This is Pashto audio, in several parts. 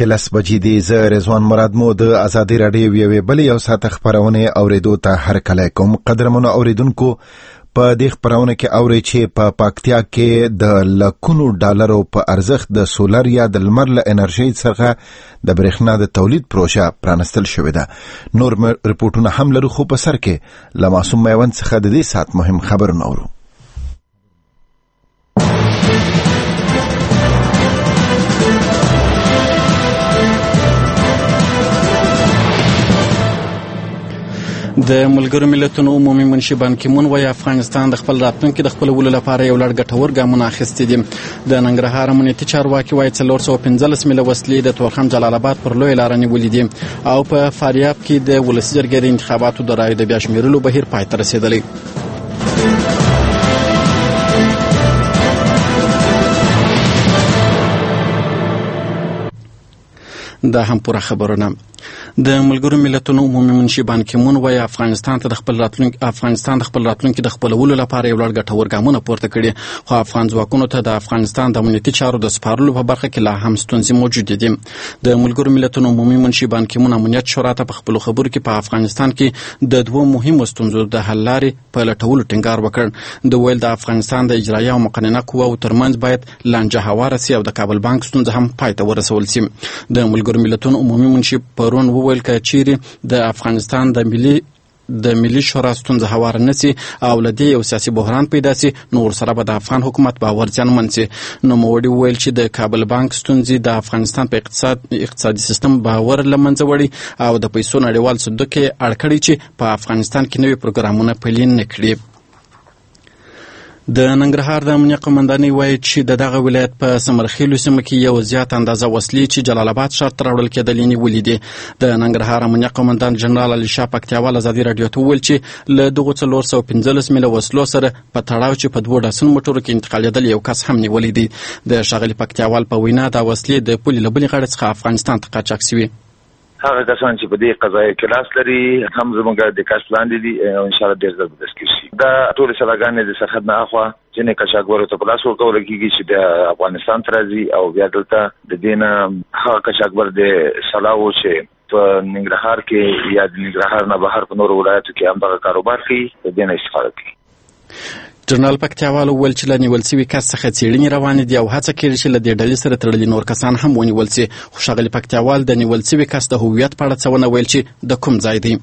مخکې 10 بجې دي. زه رضوان مراد مو د ازادي راډیو یوې بلې یو ساعت خپرونې اوریدو ته هرکلی کوم. قدرمنو اوریدونکو، په دې خپرونه کې اورئ چې په پاکتیا کې د لکونو ډالرو په ارزښت د سولر یا د لمر له انرژۍ څخه د برېښنا د تولید پروژه پرانستل شوې ده. نور رپورټونه هم لرو، خو په سر کې له معصوم میوند څخه د دې ساعت مهم خبرونه اورو. د ملګرو ملتونو عمومي منشي بان کی مون وايي افغانستان د خپل راتلونکي د خپلولو لپاره یو لړ ګټور ګامونه اخیستي دي. د ننګرهار امنیتي چارواکي وايي 415 میله وسلې د تورخم جلال آباد پر لوی لار نیولې دي او په فاریاب کې د ولسي جرګې د انتخاباتو د رایو د بیا شمیرلو بهیر پای ته رسیدلی. دا هم پوره خبرونه. د ملګرو ملتونو عمومي منشي بان کی مون وايي افغانستان د خپل راتلونکي د خپلولو لپاره یو لړ ګټور ګامونه پورته کړي، خو افغان ځواکونو ته د افغانستان د امنیتي چارو د سپارلو په برخه کې لا هم ستونزې موجودې دي. د ملګرو ملتونو عمومي منشي بان کی مون امنیت شورا ته په خپلو خبرو کې په افغانستان کې د دوه مهمو ستونزو د حل لارې په لټولو ټینګار وکړ. د ویل د افغانستان د اجرایه او مقننه قواو ترمنځ باید لانجه هواره سي او د کابل بانک ستونزه هم پای ته ورسول سي. د ملګرو ملتونو عمومي منشي پرون وویل که چیرې د افغانستان د ملي شورا ستونزه هواره نسی او لدې یو سیاسي بحران پیدا سي، نو ورسره به د افغان حکومت باور زیانمن سي. نوموړي وویل چې د کابل بانک ستونزې د افغانستان په اقتصادي سیستم باور له منځه وړي او د پیسو نړیوال صندوق کې اړ کړي چې په افغانستان کې نوي پروګرامونه پلي نه کړي. د ننګرهار د امنیه قومندانۍ وایي چې دغه ولایت په سمرخیلو سیمه کې یو زیات اندازه وسلې چې جلال آباد ښار ته راوړل کېدلې نیولې دي. د ننګرهار امنیه قومندان جنرال علي شاه پکتیاوال ازادي راډیو ته وویل چې له دغو 415 میله وسلو سره په تړاو چې په 2 ډزنو موټرو کې انتقالېدل یو کس هم نیولی دی. د ښاغلي پکتیاوال په وینا دا وسلې د پولې له بلې غاړې څخه افغانستان ته قاچاق شوي. هغه کسان چې په دې قضایي کې لاس لري هم زموږ د کاس لاندې دي او ان شاء الله ډېر ژر به دستګیر شي. دا ټول سلاګانې د سرحد نه اخوا ځینې قاچاقبرو ته په لاس ورکول کېږي چې د افغانستان ته راځي او بیا دلته د دې نه هغه قاچاقبر د سلاو چې په ننګرهار کې یا د ننګرهار نه بهر په نورو ولایتو کې هم دغه کاروبار کوي، د دې نه استفاده کوي. جنرال پکتیاوال وویل چې له نیول سوي کس څخه څېړنې روانې دي او هڅه کېږي چې له دې ډلې سره تړلي نور کسان هم ونیول سي. خو ښاغلي پکتیاوال د نیول سوي کس د هویت په اړه څه ونه ویل چې د کوم ځای دی.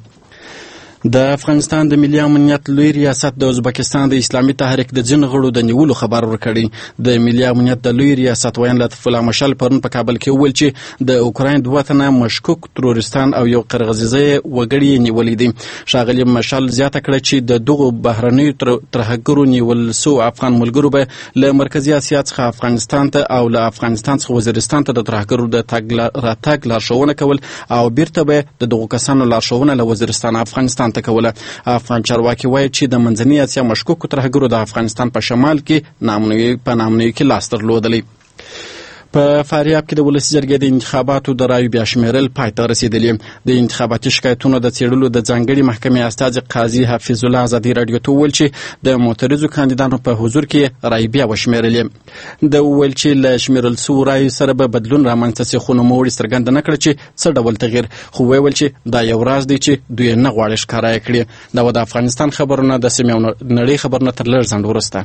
د افغانستان د ملي امنیت لوی ریاست د ازبکستان د اسلامي تحریک د ځینو غړو د نیولو خبر ورکړی. د ملي امنیت د لوی ریاست ویان لطف الله مشال پرون په کابل کې وویل چې د اوکراین 2 تنه مشکوک تروریستان او یو قرغیزي وګړي نیولې دي. ښاغلي مشال زیاته کړه چې د دغو بهرنیو ترهګرو نیول سو افغان ملګرو به له مرکزی اسیا څخه افغانستان ته او له افغانستان څخه وزیرستان ته د ترهګرو د راتګ لارښوونه کول او بیرته به د دغو کسانو لارښوونه له وزیرستان افغانستان ته کوله. افغان چارواکي وایي چې د منځنۍ اسیا مشکوکو ترهګرو د افغانستان په شمال کې نامنوي کې لاس درلودلی. په فاریاب کې د ولسي جرګې د انتخاباتو د رایو بیا شمیرل پای ته رسیدلی. د انتخاباتي شکایتونو د څېړلو د ځانګړي محکمې استازي قاضي حفیظ الله ازادي راډیو ته وویل چې د معترضو کاندیدانو په حضور کې رایې بیا وشمیرلې. د وویل چې له شمیرل سوو رایو سره به بدلون رامنځته سي، خو نوموړي څرګنده نه کړه چې څه ډول تغییر، خو ویل چې دا یو راز دی چې دوی نه غواړي ښکاره یې کړي. دا و د افغانستان خبرونه د سیمې او نړۍ خبرونه تر لږ ځنډ وروسته.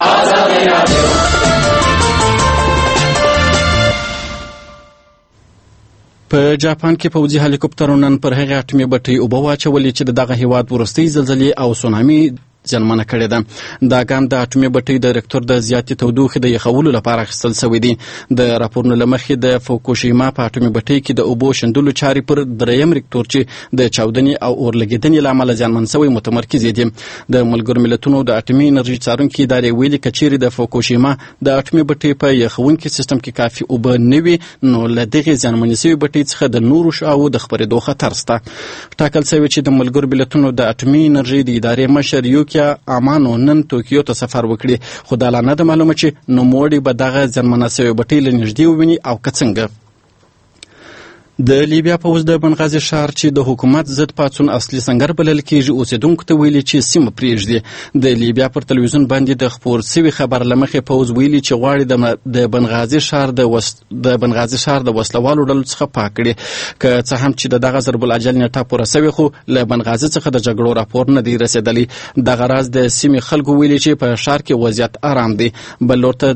په جاپان کې پوځي هلیکوپټرونو نن پر هغه اټومي بټۍ اوبه واچولې چې دغه هیواد وروستۍ زلزلې او سونامي زیانمنه کړې ده. دا ګام د اټومي بټۍ د ریکټور د زیاتې تودوخې د یخولو لپاره اخیستل شوی دی. د راپورونو له مخې د فوکوشیما په اټومي بټۍ کې د اوبو شیندلو چارې پر 3م ریکټور چې د چاودنې او اورلګیدنې له امله زیانمن شوی متمرکز دي. د ملګرو ملتونو د اټومي انرژي څارونکي ادارې ویلي که چیرې د فوکوشیما د اټومي بټۍ په یخونکي سیستم کې کافي اوبه نه وي، نو له دغې زیانمنې شوې بټۍ څخه د نورو شعاعو د خپرېدو خطر شته. ټاکل شوی چې د ملګرو ملتونو د اټومي انرژي د ادارې مشر امانو نن توکیو ته سفر وکړي، خو دا لا نه ده معلومه چې نوموړي به دغه زیانمنه شوې بټۍ له نږدې وویني او که څنګه. د لیبیا پوځ د بنغازي ښار چې د حکومت ضد پاڅون اصلي سنگر بلل کېږي اوسېدونکو ته ویلي چې سیمه پرېږدي. د لیبیا پر تلویزیون باندې د خپور سوي خبر له مخې پوځ ویلي چې غواړي د بنغازي ښار د وسلوالو ډلو څخه پاک کړي. که څه هم چې دغه ضرب العجل نیټه پوره سوې خو له بنغازي څخه د جګړو راپور نه دی رسېدلی. دغه راز د سیمې خلکو ویلي چې په ښار کې وضعیت آرام دی. بل لور ته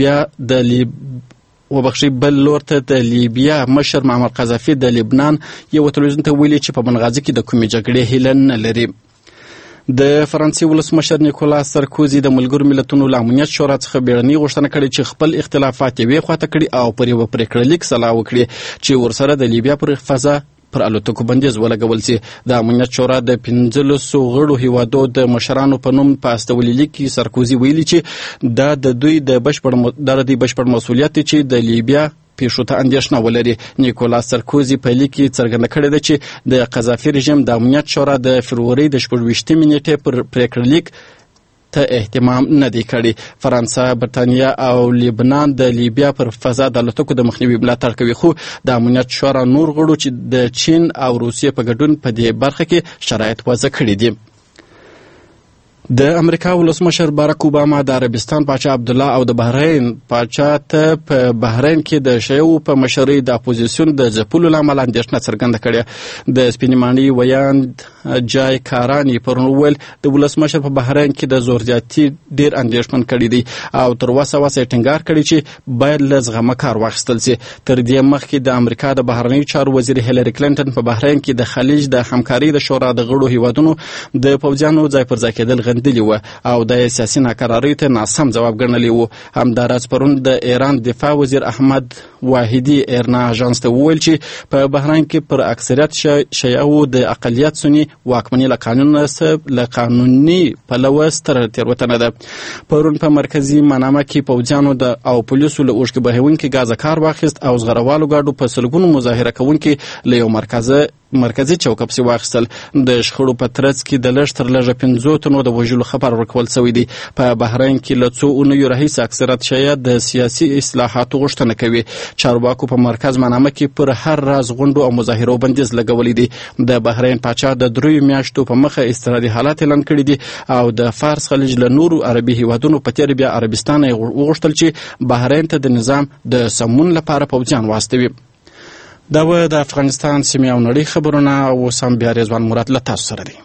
د لیبیا مشر معمر قذافي د لبنان یو تلویزیون ته ویلي چې په بنغازي کې د کومې جګړې هیله نه لري. د فرانسې ولسمشر نیکولاس سرکوزي د ملګرو ملتونو له امنیت شورا څخه بیړنۍ غوښتنه کړې چې خپل اختلافات یې یوې خواته کړي او پر یوه پرېکړه لیک سلا وکړي چې ورسره د لیبیا پر فضا پر الوتکو بندیز ولګول سي. د امنیت شورا د 15 غړو هیوادو د مشرانو په نوم په استولي لیک کې سرکوزي ویلي چې دا د دوی د بشپړ مسؤلیت چې د لیبیا پیښو ته اندېښنه ولري. نیکولاس سرکوزي په لیک کې څرګنده کړې ده چې د قذافي رژیم د امنیت شورا د فروری د 24 نیټې پر پرېکړه لیک ته اهتمام نه دی کړی. فرانسه، برتانیا او لبنان د لیبیا پر فضا د الوتکو د مخنیوي ملاتړ کوي خو د امنیت شورا نور غړو چې د چین او روسیې په ګډون په دې برخه کې شرایط وضع کړي دي. د امریکا ولسمشر باراک اوباما د عربستان پاچا عبدالله او د بحرین پاچا ته په بحرین کې د شیعو په مشرۍ د اپوزیسیون د ځپلو له امله اندېښنه څرګنده کړې. د سپینې ماڼۍ ویاند جای کارانی پرون وویل د ولسمشر په بحرین کې د زور زیاتي ډېر اندېښمن کړی دی او تر وسه یې ټینګار کړی چې باید له زغمه کار واخیستل سي. تر دې مخکې د امریکا د بهرنیو چارو وزیر هیلری کلینټن په بحرین کې د خلیج د همکارۍ د شورا د غړو هیوادونو د پوځیانو ځای پر ځای کېدل غندلي و او د سیاسي ناکرارۍ ته ناسم ځواب ګڼلی و. همداراز پرون د ایران دفاع وزیر احمد واحدي ایرنا اژانس ته وویل چې په بحرین کې پر اکثریت شیعو د اقلیت سني واکمني له قانوني پلوه ستره تېروتنه ده. پرون په مرکزي منامه کې پوځیانو او پولیسو له اوښکې بهوونکي ګازه کار واخیست او زغروالو ګاډو په سلګونو مظاهره کوونکي له یو مرکزي چوکه پسې واخیستل. د شخړو په ترڅ کې د لږ تر لږه 15 تنو د وژلو خبر ورکول شوی دی. په بحرین کې له څو اونیو راهیسې اکثریت شیعه د سیاسي اصلاحاتو غوښتنه کوي. چارواکو په مرکز منامه کې پر هر راز غونډو او مظاهرو بندیز لګولی دی. د بحرین پاچا د 3 میاشتو په مخه استراحتي حالات اعلان کړي دي او د فارس خلیج له نورو عربي هیوادونو په تېر بیا عربستان یې وغوښتل چې بحرین ته د نظام د سمون لپاره پوځیان واستوي. دا و د افغانستان سیمې او نړۍ خبرونه. اوس هم بیا رضوان مراد له تاسو سره دی.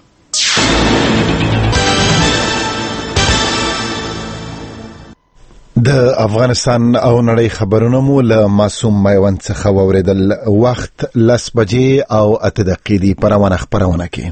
د افغانستان او نړۍ خبرونه مو له معصوم میوند څخه واوریدل. وخت 10 بجې او 8 دقیقې دی. پروانه خبرونه کې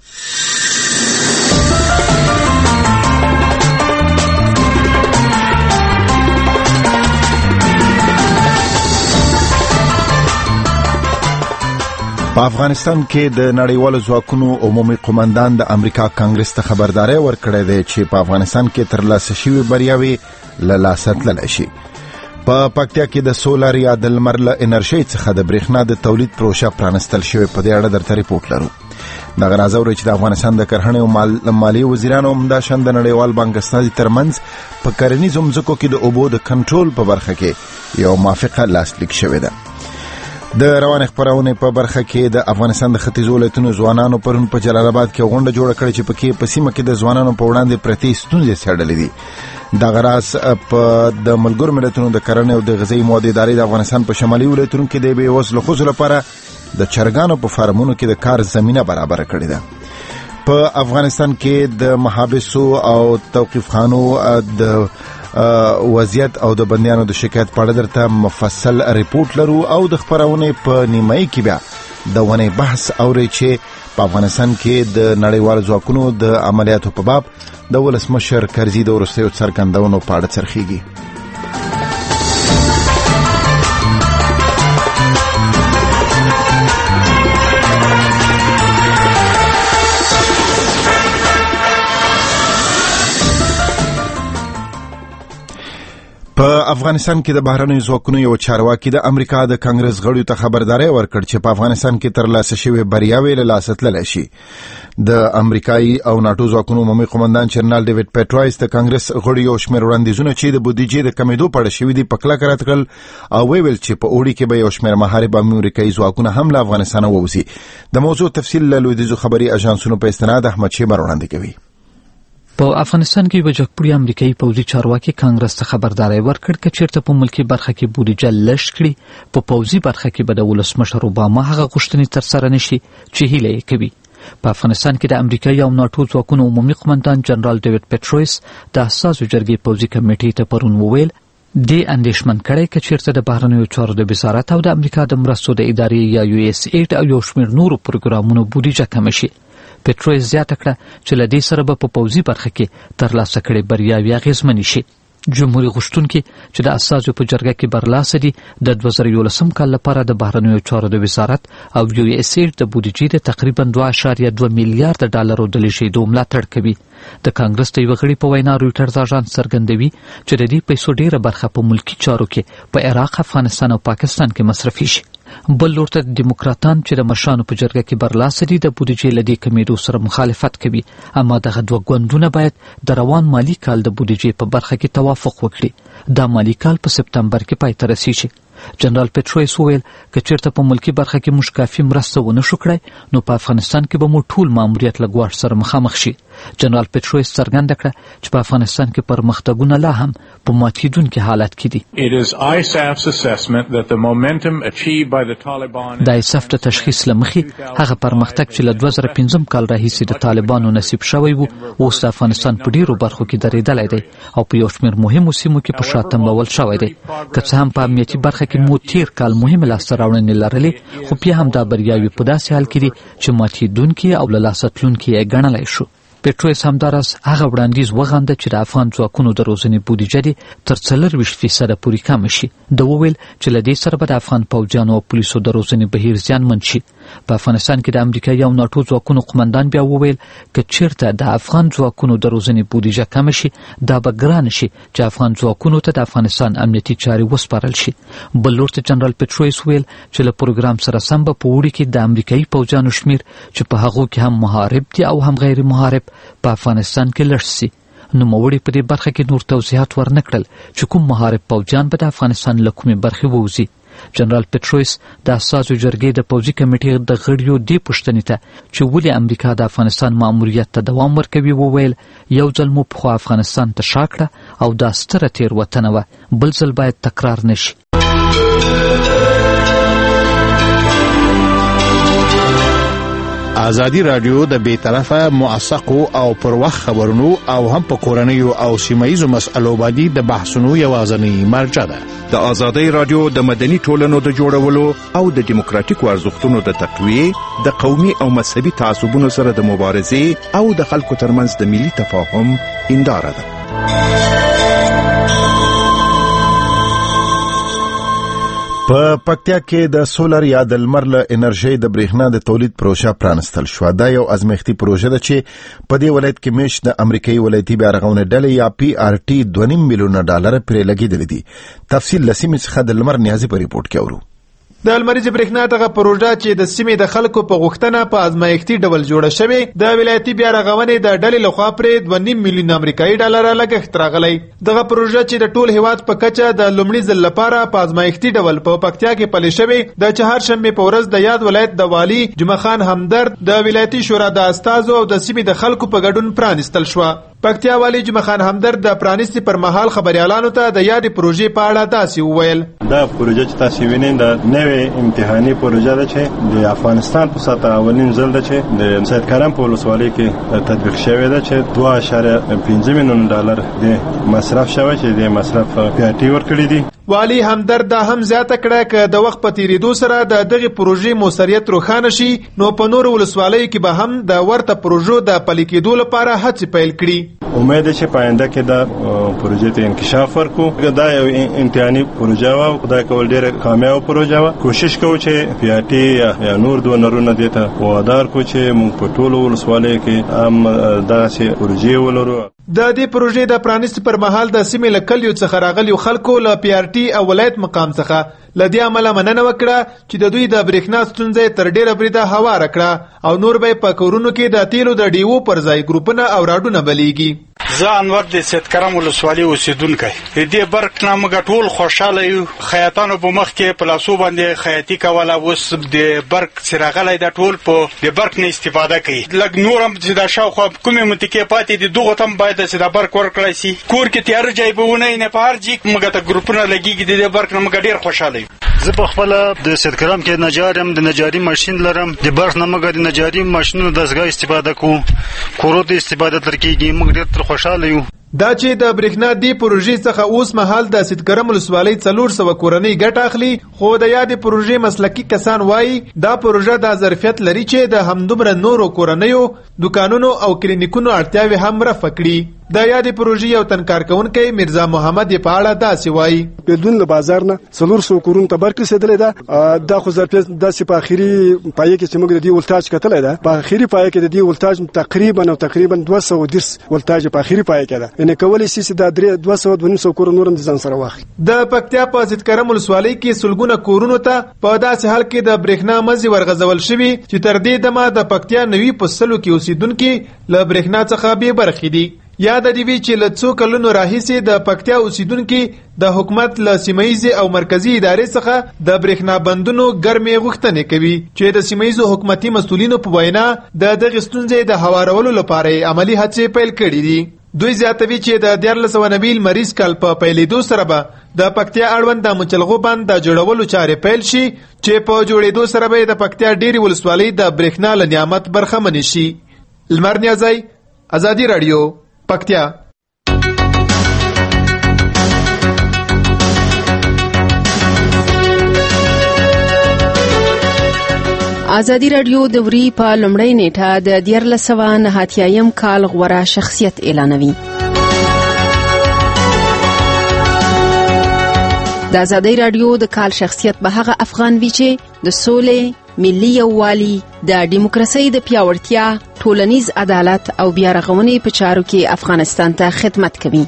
په افغانستان کې د نړیوالو ځواکونو عمومي قومندان د امریکا کانګرس ته خبرداري ورکړې ده چې په افغانستان کې ترلاسه شوي بریاوې له لاسه تللی شي. په پکتیا کې د سولر یا د لمر له انرژۍ څخه د برېښنا د تولید پروژه پرانستل شوې. په دې اړه درته ریپورټ لرو. دغه راز اورئ چې د افغانستان د کرهڼې او مالیې وزیرانو همداشان د نړیوال بانک استازي ترمنځ په کرنیزو مځکو کې د اوبو د کنټرول په برخه کې یو موافقه لاسلیک شوې ده. د روان خبرونه په برخه کې د افغانستان د ختیځو ولایتونو ځوانانو پرون په جلال آباد کې غونډه جوړه کړې چې پکې په سیمه کې د ځوانانو په وړاندې پرتې ستونزې څېړلې دي. دغه راز په د ملګرو ملتونو د کرنې او د غذایي موادو ادارې د افغانستان په شمالي ولایتونو کې د بېوزلو ښځو لپاره د چرګانو په فارمونو کې د کار زمینه برابر کړې ده. په افغانستان کې د محابسو او توقیفخانو د وضعیت او د بندیانو د شکایت په اړه درته مفصل ریپورټ لرو او د خبرونه په نیمایي کې بیا د ونې بحث اوري چې په افغانستان کې د نړیوالو ځواکونو د عملیاتو په باب د ولسمشر کرزي د وروستیو څرګندونو په اړه څرخیږي. په افغانستان کې د بهرنیو ځواکونو یو چارواکي د امریکا د کانګرس غړیو ته خبرداري ورکړ چې په افغانستان کې ترلاسه شوې بریاوې له لاسه تللی شي. د امریکایي او ناټو ځواکونو عمومي قومندان جنرال ډیوډ پیټرایس د کانګرس غړیو یو شمېر وړاندیزونه چې د بودیجې د کمیدو په اړه شوي دي په کلکه رد کړل او ویل چې په اوړي کې به یو شمېر محارب امریکایي ځواکونه هم له افغانستانه ووځي. د موضوع تفصیل له لویدیځو خبري اژانسونو په استناد احمد شیبر وړاندې کوي. په افغانستان کې وجهپوړي امریکایي پوځي چارواکي کانګرس ته خبرداري ورکړ چې چیرته په ملکی برخه کې بودیجه لږ کړي په پوځي برخه کې به د ولسمشر اوباما هغه غوښتنې ترسره نشي چې هیله یې کوي. په افغانستان کې د امریکایي او ناټو ځواکونو عمومي قومندان جنرال ډیوډ پیټرایس د اساسو جرګې پوځي کمیټې ته پرون وویل د اندېښمن کړي چې چیرته د بهرنیو چارو د وزارت او د امریکا د مرستو د ادارې یا یو اس ایډ او یو شمېر نورو پروګرامونو بودیجه کم شي. پیټرایس زیاته کړه چې له دې سره به په پوځي برخه کې ترلاسه کړي بریاوې اغېزمنې شي. جمهوریت غوښتونکي چې د اساسو په جرګه کې برلاسه دي د 2011 کال لپاره د بهرنیو چارو د وزارت او یو اس ایډ د بودیجې د تقریبا 2.2 میلیارډ ډالرو د لېږدو ملاتړ کوي. د کانګرس د یو غړي په وینا رويټرز اژانس څرګندوي چې د دې پیسو ډیره برخه په ملکی چارو کې په عراق، افغانستان او پاکستان کې مصرفي شي. بل لور ته دیموکراتان چې د مشرانو په جرګه کې برلاسه دي د بودیجې له دې کمیدو سره مخالفت کوي، اما دغه دوه ګوندونه باید د روان مالی کال د بودیجې په برخه کې توافق وکړي. دا مالی کال په سپتمبر کې پای ته رسیږي. جنرال پیټرایس وویل که چیرته په ملکی برخه کې موږ کافي مرسته ونه شو کړای نو په افغانستان کې به مو ټول ماموریت له ګواښ سره مخامخ شي. جنرال پیټرایس څرګنده کړه چې په افغانستان کې پرمختګونه لا هم په ماتېدونکي حالت کې دي. د ایساف د تشخیص له مخې هغه پرمختګ چې له 2015 کال راهیسې د طالبانو نصیب شوی و اوس د افغانستان په ډیرو برخو کې درېدلی دی او په یو شمېر مهمو سیمو کې په شا تمبول شوی دی. که څه هم په امنیتي برخه کې مو تیر کال مهمه لاسته راوړنې لرلې خو بیا هم دا بریاوې په داسې حال کې دي چې ماتېدونکي او له لاسه تلونکي یې ګڼلی شو. پیټرایس همداراز هغه وړاندیز وغانده چې د افغان ځواکونو د روزنې بودیجه دې تر 40% پورې کمه شي. د وویل چې له دې سره به د افغان پوځیانو او پولیسو د روزنې بهیر زیانمن شي. په افغانستان کې د امریکایي او ناټو ځواکونو قومندان بیا وویل که چیرته د افغان ځواکونو د روزنې بودیجه کمه شي دا به ګران شي چې افغان ځواکونو ته د افغانستان امنیتي چارې وسپارل شي. بل لور ته جنرال پیټرایس ویل چې له پروګرام سره سم به په وړي کې د امریکایي پوځیانو شمیر چې په هغو کې هم محارب دي او هم غیر محارب په افغانستان کې لږ سي. نوموړي په دې برخه کې نور توضیحات ورنکړل چې کوم محارب پوځیان به د افغانستان له کومې برخې ووځي. جنرال پیټرایس د اساسو جرګې د پوځي کمیټې د غړیو دې پوښتنې ته چې ولې امریکا د افغانستان ماموریت ته دوام ورکوي وویل یو ځل مو پخوا افغانستان ته شا کړه او دا ستره تېروتنه وه، بل ځل باید تکرار نشي. ازادي رادیو د بیطرفه موثقو او پر وخت خبرونو او هم په کورنیو او سیمایي مسألو باندې د بحثونو یوازنی مرجع ده. د ازادي رادیو د مدني ټولنو د جوړولو او د دیموکراتیکو ارزښتونو د تقویه، د قومي او مذهبي تعصبونو سره د مبارزې او د خلکو ترمنځ د ملي تفاهم هنداره ده. په پکتیا کې د سولر یا د لمر له انرژي د برېښنا د تولید پروژه پرانستل شو. دا یو ازمایښتي پروژه ده چې په دې ولایت کې میش د امریکایي ولایتي بیارغونې ډلې یا PRT 2.5 میلیونه ډالر پرې لګېدلې دي. تفصیل له سیمې څخه د لمر نیازي په ریپورت کې اورو. د لمریزې برېښنا دغه پروژه چې د سیمې د خلکو په غوښتنه په ازمایښتي ډول جوړه شوې د ولایتي بیارغونې د ډلې لخوا پرې 2.5 میلیون امریکایي ډالر لګښت راغلی. دغه پروژه چې د ټول هیواد په کچه د لومړي ځل لپاره په ازمایښتي ډول په پکتیا کې پلي شوې د چهارشنبې په ورځ د یاد ولایت د والي جمعه خان همدرد د ولایتي شورا د استازو او د سیمې د خلکو په ګډون پرانستل شوه. پکتیا والی جمعه خان همدرد د پرانیستي پر مهال خبريالانو ته د یادې پروژې په اړه داسې وویل. دا پروژه چې تاسو وینئ د نوې امتحاني پروژه ده چې د افغانستان په سطح اولین ځل ده چې د سید کرم په ولسوالۍ کې تطبیق شوې ده چې 2.5 میلیون ډالر د مصرف شوی چې د مصرف پیاټي ورکړي دي. والی همدرد دا هم زیاته کړه چې د وخت په تیریدو سره د دغه پروژې موثریت روښانه شي نو په نور ولسوالیو کې به هم د ورته پروژو د پلي کېدو لپاره هڅې پیل کړي. امید ده چې په آینده کې دا پروژې ته انکشاف ورکړو. دا یو امتحاني پروژه و، خدای کول ډېره کامیاب پروژه و. کوشش کوو چې پیاټي یا نور ډونرونه دې ته وادار کړو چې موږ په ټولو ولسوالیو کې هم داسې پروژې ولرو. د دې پروژې د پرانیست پر مهال د سیمې له کلیو څخه راغلیو خلکو له PRT او ولایت مقام څخه له دې عمله مننه وکړه چې د دوی د برېښنا ستونزې تر ډېره بریده هواره کړه او نور به په کورونو کې د تیلو د ډیوو پر ځای ګروپونه او راډونه بلیږي. زه انور د سید کرم ولسوالۍ اوسیدونکی دې برق نه موږ ټول خوشاله یو. خیاطانو په مخ کې په لاسو باندې خیاطي کوله، اوس د برق څراغلی د ټول په د برق نه استفاده کوي. لږ نور هم چې د شاوخوا کومې منطقې پاتې دي دغو ته هم باید چې د برق ورکړی سي. کور کې تیاره ځای به ونه وي، نه په هر ځای موږ ته ګروپونه لګېږي د دې برق نه موږ ډېر خوشاله یو. زه په خپله د سید کرم کې نجار یم، د نجاري ماشین لرم. د برق نه موږ د نجاري ماشینونو دستګاه استفاده کوو، کورو ته استفاده تر کېږي. موږ ډېر تر خوشاله یو. دا چې د برېښنا دی پروژې څخه اوس مهال د سید کرم ولسوالۍ 400 کورنۍ ګټه اخلي، خو د یادې پروژې مسلکي کسان وایي دا پروژه د ظرفیت لري چې د همدومره نورو کورنیو، دکانونو او کلینیکونو اړتیاوې هم رفع کړي. د یادې پروژې یو تنکار کوونکی مرزا محمد په اړه داسې وایي: بدون له بازار نه 400 کورونو ته برق رسېدلی ده. دا خو ظرفیت داسې په اخري پایې کې چې موږ د دې ولتاج کتلی ده، په اخري پایې کې د دې ولتاج تقریبا 210 ولتاج په اخري پایې کې ده. یعنې کولی شي چې دا 200 کور نور هم د ځان سره واخلي. د پکتیا په سید کرم ولسوالۍ کې سلګونه کورونو ته په داسې حال کې د برېښنا مزي ورغځول شوي چې تر دې دمه د پکتیا نوي په سلو کې اوسیدونکي له برېښنا څخه بې برخې دي. یاد دی چې له څو کلونو راهیسې د پکتیا اوسیدونکي د حکومت له سیمایي او مرکزی ادارې څخه د برېښنا بندونو ګرمې غوښتنې کوي چې د سیمایي حکومتي مسؤلینو په وینا د دغه ستونزې د هوارولو لپاره عملی هڅې پیل کړې دي. دوی زیاتوي چې د 1490 مریض کال په پیلېدو سره به د پکتیا اړوند د مچلغو بند د جوړولو چارې پیل شي چې په جوړېدو سره به د پکتیا ډېری ولسوالۍ د برېښنا له نعمت برخمن شي. لمر نیازی، ازادي رادیو، پکتیا. ازادي رادیو د وری په لومړی نیټه د 1489 کال غوره شخصیت اعلانوي. د ازادي رادیو د کال شخصیت به هغه افغان وي چې د سولې، ملي یووالي، د دیموکراسۍ د پیاوړتیا، ټولنیز عدالت او بیا رغونې په چارو کې افغانستان ته خدمت کوي.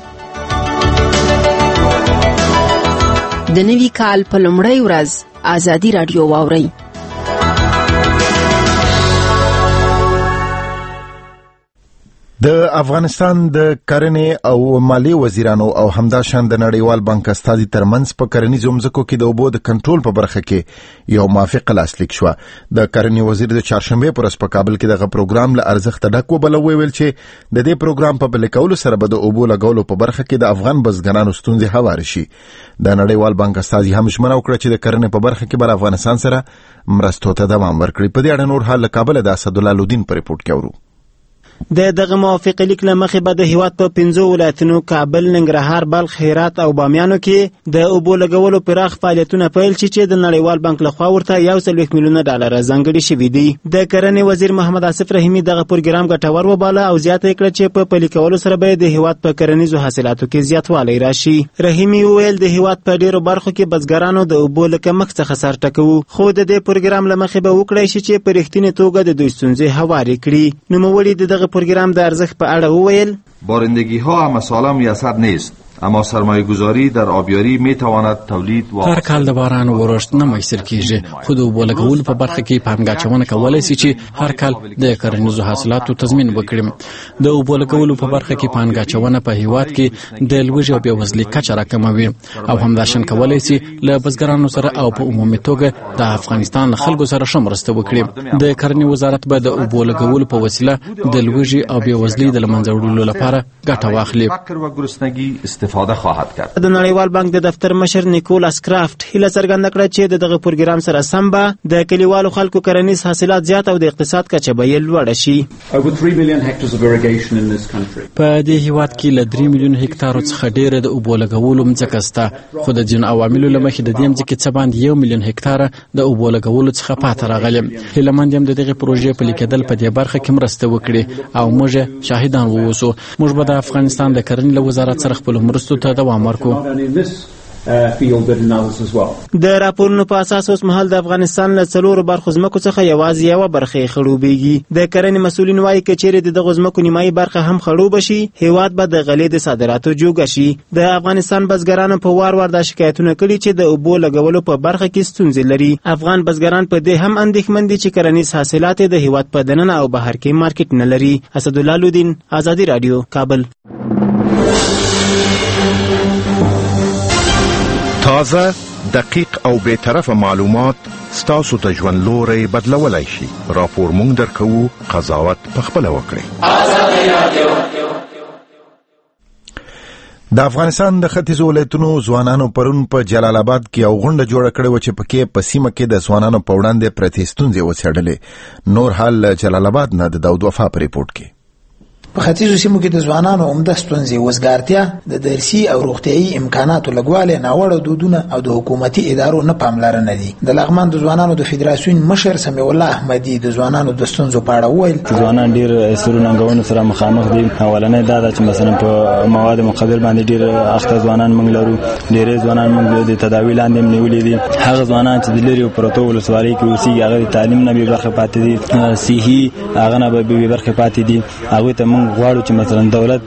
د نوي کال په لومړی ورځ ازادي رادیو واورئ. د افغانستان د کرنې او مالی وزیرانو او همداشان د نړیوال بانک استازي ترمنځ په کرنیزو مځکو کې د اوبو د کنټرول په برخه کې یو موافقه لاسلیک شوه. د کرنې وزیر د چهارشنبه پر ورځ په کابل کې دغه پروګرام له ارزښت ډک وبلوي، ویل چې د دې پروګرام په پلي کولو سره به د اوبو لګولو په برخه کې د افغان بزګرانو ستونزې هوار شي. د نړیوال بانک استازي هم ژمنه وکړه چې د کرنې په برخه کې بر افغانستان سره مرستو ته دوام ورکړي. په دې اړه نور حال له کابل د اسدالله لودین په ریپورت کې اورو. دغه موافقه لیک له مخې به د هیواد په 5 ولایتونو کابل، ننګرهار، بلخ، هرات او بامیانو کې د اوبو لګولو پراخ فعالیتونه پیل شي چې د نړیوال بانک لخوا ورته $1 میلیون ځانګړي شوي دي. د کرنې وزیر محمد آصف رحیمي دغه پروګرام ګټور وباله او زیاته کړه چې په پلي کولو سره به د هیواد په کرنیزو حاصلاتو کې زیاتوالی راشي. رحیمي وویل د هیواد په ډیرو برخو کې بزګرانو د اوبو له کمښت څخه سر ټکوي، خو د دې پروګرام له مخې به وکړای شي چې په رښتینې توګه د دوی ستونزې هوارې کړي. نوموړي دغه پروګرام د ارزښت په اړه وویل: بارندگی ها هم ساله میسر نیست، اما سرمایه گذاری در آبیاری می تواند تولید و هر کال د باران ورشت نه میسر کیږي، خو د اوبو لګولو په برخه کې پانګه اچونه کولای شي چې هر کال د کرنیزو حاصلاتو تضمین وکړي. د اوبو لګولو په برخه کې پانګه اچونه په هیواد کې د لوږې او بېوزلۍ کچه راکموي او همداشان کولای شي له بزګرانو سره او په عمومي توګه د افغانستان خلکو سره ښه مرسته وکړي. د کرنې وزارت به د اوبو لګولو په وسیله د لوږې او بېوزلۍ د له منځه وړلو لپاره ګټه واخلي. د نړیوال بانک د دفتر مشر نیکولاس کرافت هیله څرګنده کړه چې دغه پروګرام سره سم به د کلیوالو خلکو کرنیز حاصلات زیات او د اقتصاد کچه به یې لوړه شي. په دې هیواد کې له 3 میلیون هکتارو څخه ډیره د اوبو لګولو مځکه شته، خو د ځینو عواملو له مخې د دې مځکې څخه باندې 1 میلیون هکتاره د اوبو لګولو څخه پاتې راغلي. هیله مند یم د دغه پروژې په لیکدل په دې برخه کې مرسته وکړي او موږ شاهدان ووسو. موږ به د افغانستان د کرنې له وزارت سره خپل مرستو ته دوام ورکړو. field that analysis as well. د راپورونو په اساس اوس مهال د افغانستان له 4 برخو ځمکو څخه یوازې یوه برخه خړوبېږي. د کرنې مسؤلین وایي که چیرې د دغو ځمکو نیمایي برخه هم خړوبه شي هیواد به د غلې د صادراتو جوګه شي. د افغانستان بزګرانو په وار وار دا شکایتونه کړي چې د اوبو لګولو په برخه کې ستونزې لري. افغان بزګران په دې هم اندېښمن دي چې کرنیز حاصلات د هیواد په دننه او بهر کې مارکیټ نه لري. اسدالله لودین، آزادی رادیو، کابل. تازه، دقیق او بے طرفه معلومات ستاسو د ژوند لوري بدلولای شي. راپور مونږ درکوو، قضاوت پخپله وکړئ. د افغانستان د ختیځو ولایتونو ځوانانو پرون په جلال آباد کې یو غونډه جوړه کړې وه چې پکې په سیمه کې د ځوانانو په وړاندې پرتې ستونزې وڅېړلې. نور حال جلال آباد نه د داود وفا په ریپورټ کې. په ختیځو سیمو کې د ځوانانو عمده ستونزې وزګارتیا، د درسي او روغتیايي امکاناتو لږوالی، ناوړه دودونه او د حکومتي ادارو نه پاملرنه دي. د لغمان د ځوانانو د فدراسیون مشر سمیع الله احمدي د ځوانانو د ستونزو په اړه وویل ځوانان ډیر سرو ننګونو سره مخامخ دي. اولنې دا ده چې مثلا په مواد مخدر باندې ډیر اخته ځوانان موږ لرو. ډېری ځوانان موږ د تداوی لاندې نیولې دي. هغه ځوانان چې د لري پروتو ولسوالۍ کې اوسېږي هغه د تعلیم نه بې برخې پاتې دي، صحي هغه نه بې برخې پاتې دي. هغوی ته موږ غواړو چې مثلا دولت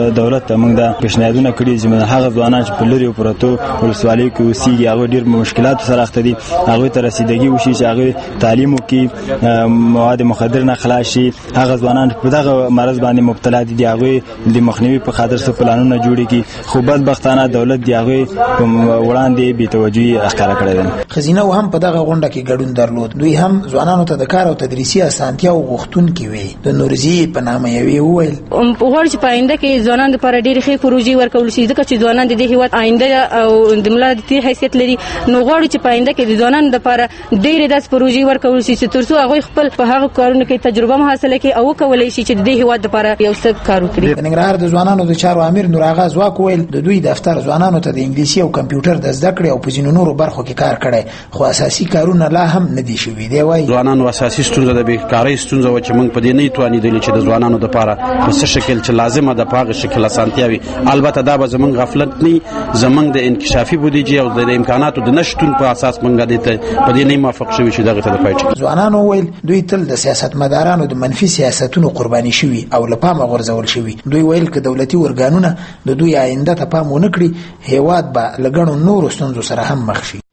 ته موږ دا پیشنهادونه کړي چې هغه ځوانان چې په لري پروتو ولسوالیو کې اوسېږي هغوی ډېر مشکلاتو سره اخته دي، هغوی ته رسیدګي وشي چې هغوی تعلیم وکړي، مواد مخدر نه خلاص شي. هغه ځوانان په دغه مرض باندې مبتلا دي، هغوی د مخنیوي په خاطر څه پلانونه جوړ کړي، خو بدبختانه دولت د هغوی په وړاندې بېتوجهي ښکاره کړې ده. ښځینه هم په دغه غونډه کې ګډون درلود. دوی هم ځوانانو ته د کار او تدریسي اسانتیاو غوښتونکي وي. د نورزي په نامه یوې وویل غواړو چې په آینده کې ځوانان لپاره ډېرې ښې پروژې ورکول شي، ځکه چې ځوانان د دې هېواد آینده او د ملا د تیر حیثیت لري. نو غواړو چې په آینده کې د ځوانانو لپاره ډېرې داسې پروژې ورکول شي چې تر څو هغوی خپل په هغه کارونو کې تجربه هم حاصله کړي او وکولی شي چې د دې هېواد لپاره یو څه کار وکړي. د ننګرهار د ځوانانو د چارو امیر نور آغا ځواک ویل د دوی دفتر ځوانانو ته د انګلیسي او کمپیوټر د زده کړې او په ځینو نورو برخو کې کار کړی، خو اساسي کارونه لا هم نه دي شوي. دی وایي ځوانانو اساسي ستونزه د بیکارۍ ستونزه وه چې موږ په دې نه توانېدلي چې د ځوانانو دپاره په څه شکل چې لازمه ده په هغه شکل اسانتیاوي. البته دا به زموږ غفلت نه زموږ د انکشافي بودیجې او د امکاناتو د نشتون په اساس موږ په دې نه موافق شوي چې دغه ته د پای ټکی. ځوانانو ویل دوی تل د سیاستمدارانو د منفي سیاستونو قرباني شوي او له پامه غورځول شوي. دوی ویل که دولتي ارګانونه د دوی آینده ته پام ونه کړي هېواد به له ګڼو نورو ستونزو سره هم مخ شي.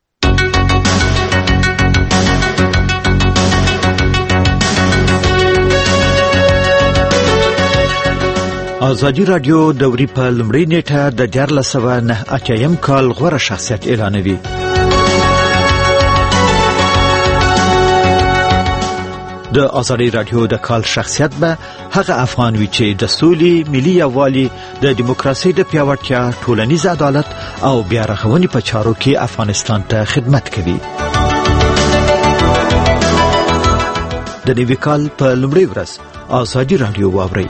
ازادي رادیو د وری په لمړی نیټه د 1409 کال غوره شخصیت اعلانوي. د ازادي رادیو د کال شخصیت به هغه افغان وي چې د سولې، ملي یووالي، د دیموکراسۍ د پیاوړتیا، ټولنیز عدالت او بیا رغونې په چارو کې افغانستان ته خدمت کوي. د نوي کال په لمړی ورځ ازادي رادیو واورئ.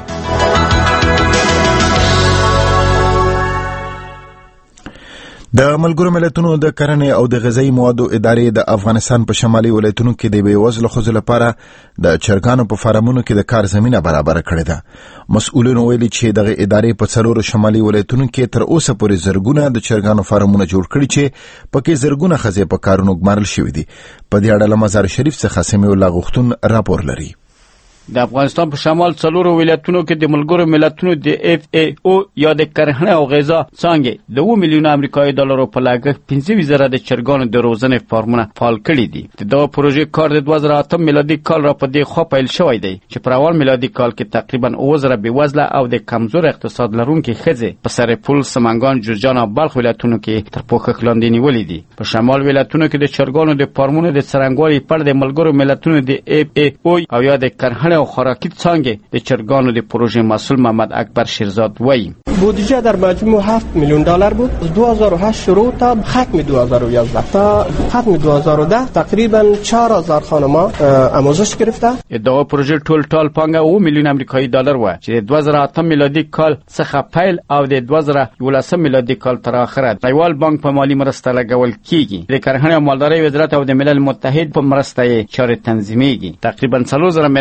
د ملګرو ملتونو د کرنې او د غذایي موادو ادارې د افغانستان په شمالي ولایتونو کې د بېوزلو ښځو لپاره د چرګانو په فارمونو کې د کار زمینه برابره کړې ده. مسؤلینو ویلي چې دغه ادارې په 4 شمالي ولایتونو کې تر اوسه پورې زرګونه د چرګانو فارمونه جوړ کړي چې پکې زرګونه ښځې په کارونو ګمارل شوي دي. په دې اړه له مزار شریف څخه سمیع الله غوښتون راپور لري. د افغانستان په شمال 4 ولایتونو کې د ملګرو ملتونو د FAO یا د کرنې او غذا څانګې د 2 میلیون امریکایي ډالرو په لګښت 15,000 د چرګانو د روزنې فارمونه فعال کړي دي. د دغه پروژې کار د 2008 میلادي کال را په دې خوا پیل شوی دی چې په اول میلادي کال کې تقریبا 9,000 بېوزله او د کمزور اقتصاد لرونکي ښځې په سرپل، سمنګان، جوزجان او بلخ ولایتونو کې تر پوښښ لاندې نیولې دي. په شمال ولایتونو کې د چرګانو د فارمونو د څرنګوالي په اړه د ملګرو ملتونو د FAO او یا د کرنې او خوراکي څانګې د چرګانو د پروژې مسئول محمد اکبر شیرزاد وایي بودجه در مجموع 7 میلیون دلار بود. از 2008 شروع تا ختم 2011 تا ختم 2010 تقریبا 4,000 خانم‌ها آموزش گرفته. دا پروژه ټول پانګه 2 میلیون امریکایي ډالر و چې د 2008 میلادي کال څخه پیل او د 2011 میلادي کال تر اخره نړیوال بانک په مالی مرسته لګول کیږي. د کرنې او مالدارۍ وزارت او د ملل متحد په مرسته یې چارې تنظیمېږي. تقریبا 4,000 مېرمنې په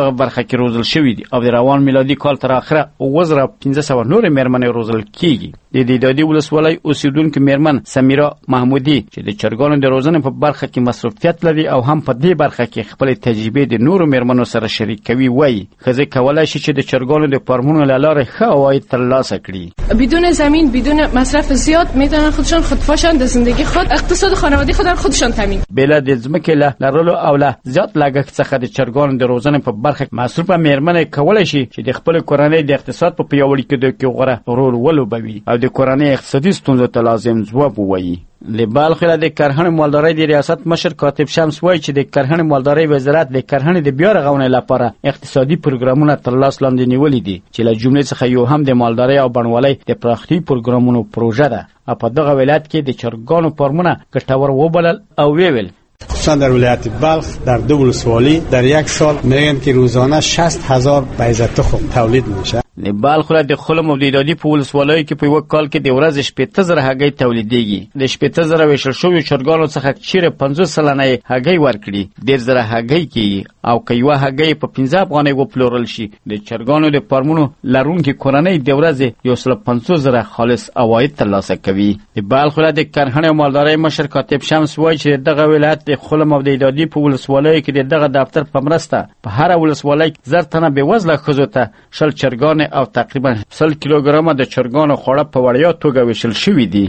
دغه برخه کې روزل شوي دي او د روان میلادي کال تر اخره 1500 نور میرمنې روزل کیږي. د دیدادي ولسوالۍ اوسیدونکو میرمن سمیرا محمودي چې د چرګانو د روزنې په برخه کې مصروفیت لري او هم په دې برخه کې خپل تجربه د نورو میرمنو سره شریکوي، وایي ښځې کولای شي چې د چرګانو د فارمونو له لارې ښه عواید ترلاسه کړي. بدون زمین بدون مصرف زیاد میتونن خودشون خودپاشن در زندگی خود اقتصاد خانواده خودشون تامین. بلا د ځمکې له لرلو او له زیات لګښت څخه د چرګانو د روزنې په برخه کې مصروفه میرمنې کولای شي چې د خپل کورنۍ د اقتصاد په پیاوړي کېدو کې غوره رول ولوبوي او د کورنۍ اقتصادي ستونزو ته لازم ځواب ووایي. د بلخ د کرهڼې مالدارۍ د ریاست مشر کاتب شمس وایي چې د کرهڼې مالدارۍ وزارت د کرهڼې د بیا رغونې لپاره اقتصادي پروګرامونه تر لاس لاندې نیولي دي چې له جملې څخه یو هم د مالدارۍ او بڼوالۍ د پراختیا پروګرامونو پروژه ده. په دغه ولایت کې د چرګانو فارمونه ګټور وبلل او ویل خصوصا در ولایت بلخ در دو ولسوالی در یک سال میگن که روزانه 60,000 بیضه تخم تولید میشه. د بلخ ولایت د خلم او دیدادي په ولسوالۍ کې په یو کال کې د ورځې 80,000 هګۍ تولیدېږي. د 80,000 ویشل شویو چرګانو څخه چیرې 50 سلنه هګۍ ورکړي 10,000 هګۍ کېږي او که یوه هګۍ په 15 افغانۍ وپلورل شي د چرګانو د فارمونو لرونکي کورنۍ د ورځې 150,000 خالص عواید ترلاسه کوي. د بلخ ولایت د کرهڼې او مالدارۍ مشر کاتب شمس وایي چې دغه ولایت د خلم او دیدادي په ولسوالیو کې دغه دفتر په مرسته په هر ولسوالۍ 1000 تنه بېوزله ښځو ته 60 چرګان او تقریبا 100 کیلوګرامه د چرګانو خواړه په وړیا توګه ویشل شوي دي.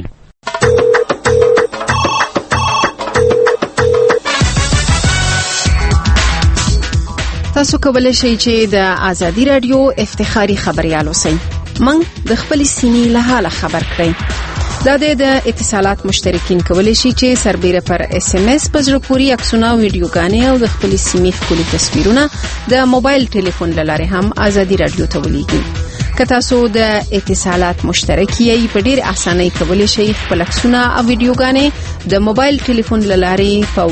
تاسو کولی شئ چې د آزادی رادیو افتخاري خبريال اوسئ. موږ د خپل سیمې له حاله خبر کړئ. دا د اتصالات مشترکین کولی شي چې سربېره پر SMS په زړه پورې عکسونه او ویډیوګانې او د خپل سیمې ښکلي تصویرونه د موبایل ټلیفون له لارې هم آزادی رادیو ته ولیږي. که تاسو د اتصالات مشترکي یې په ډېر اسانۍ کولی شئ خپل عکسونه او ویډیوګانې د موبایل ټلیفون له لارې په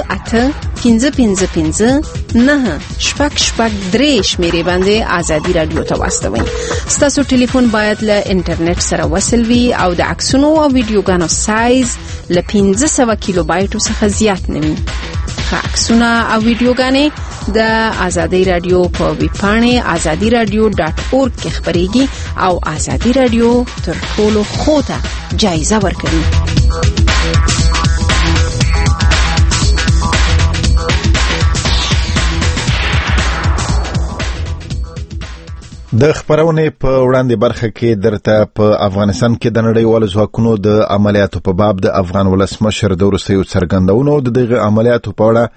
885559 شمیرې باندې آزادی رادیو ته واستوئ. ستاسو ټلیفون باید له انټرنیټ سره وصل وي او د عکسونو او ویډیوګانو سایز له 500 کیلو بایټو څخه زیات نه وي. عکسونه او ویډیوګانې د آزادی رادیو په ویب پاڼې azadiradio.org کې خبرېږي او آزادی رادیو تر ټولو خوته جایزه ورکوي. د خبرونې په وړاندې برخه کې درته په افغانستان کې د نړیوالو ځواکونو د عملیاتو په باب د افغان ولسمشر د وروستیو څرګندونو د دغه عملیاتو په اړه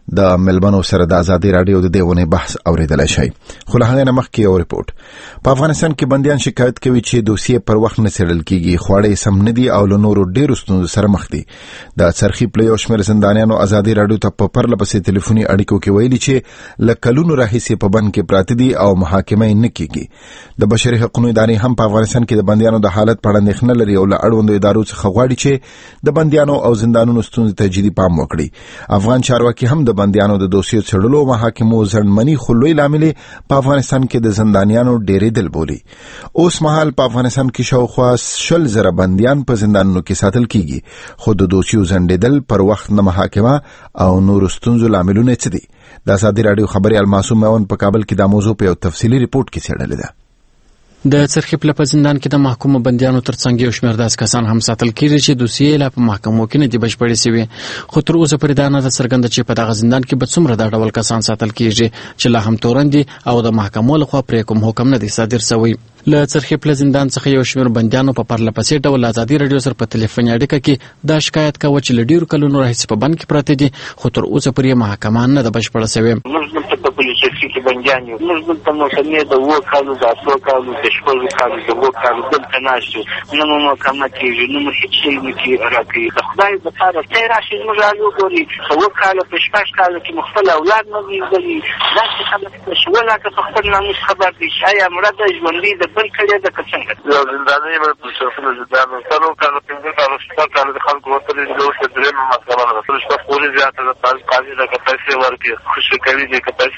د ملبنو سره د آزادی رادیو د دیونه بحث اوریدلای شي. خو له هغه نه مخکې یو ریپورت. په افغانستان کې بنديان شکایت کوي چې دوسیې پر وخت نه څېړل کیږي، خواړه سم نه دي او له نورو ډیرو ستونزو سره مخ دي. د څرخي پلی او شمېر زندانیانو آزادی رادیو ته په پرله پسې ټلیفوني اړیکو کې ویلي چې له کلونو راهیسې په بند کې پراته دي او محاکمه نه کیږي. د بشري حقوقو ادارې هم په افغانستان کې د بنديانو د حالت په اړه اندېښنه لري او له اړوندو ادارو څخه غواړي چې د بنديانو او زندانونو ستونزې ته جدي پام وکړي. افغان چارواکي هم د بنديانو د دوسیو څېړلو محاکمو ځنډمني خو لوی لامل په افغانستان کې د زندانیانو ډېرېدل بولي. اوس مهال په افغانستان کې شاوخوا 100,000 بنديان په زندانونو کې ساتل کیږي، خو د دوسیو ځنډېدل پر وخت نه محاکمه او نور ستونزو لاملونه څه دي؟ د آزادی رادیو خبريال معصوم میون په کابل کې د موضوع په یو تفصیلي ریپورت کې څېړلې ده. د څرخي په زندان کې د محکومو بنديانو ترڅنګ یو شمېر داس کسان هم ساتل کیږي چې دوسیې لا په محکمو کې نه دي بشپړې شوي، خو تر اوسه پورې دا نه ده څرګنده چې په دغه زندان کې به څومره دا ډول کسان ساتل کیږي چې لا هم تورن دي او د محکمو لخوا پرې کوم حکم نه دی صادر شوی. له څرخي په زندان څخه یو شمېر بنديانو په پرله پسې ډول آزادی رادیو سره په ټلیفوني اړیکه کې دا شکایت کاوه چې له ډیرو کلونو راهیسې په بند کې پراته دي، خو تر اوسه پورې محکمه نه ده بشپړه شوې. پولیسي کې بنديان یو موږ دلته موسمي د وو کالو د اتو کالو د شپږ کالو د وو کالو دلته ناشو نو محکمه کېږي نو هیڅ شي نه کې راکې د خدای په طرف ته راشي موږ الو ګوري وو کالو په شپږ کالو کې مختلف اولاد نه ویلي دا څه خبره شو ولا که خپل ناموس خبر دي شایا مراد ژوندۍ د بل کړي د څنګه یو زنداني په پولیسو زندان سره کالو په کالو شپږ کالو د خلکو وته د دوه درې محکمه نه رسول شپه پولیس زیاته د قاضي د کتاسي ورکې خوشی کوي د کتاسي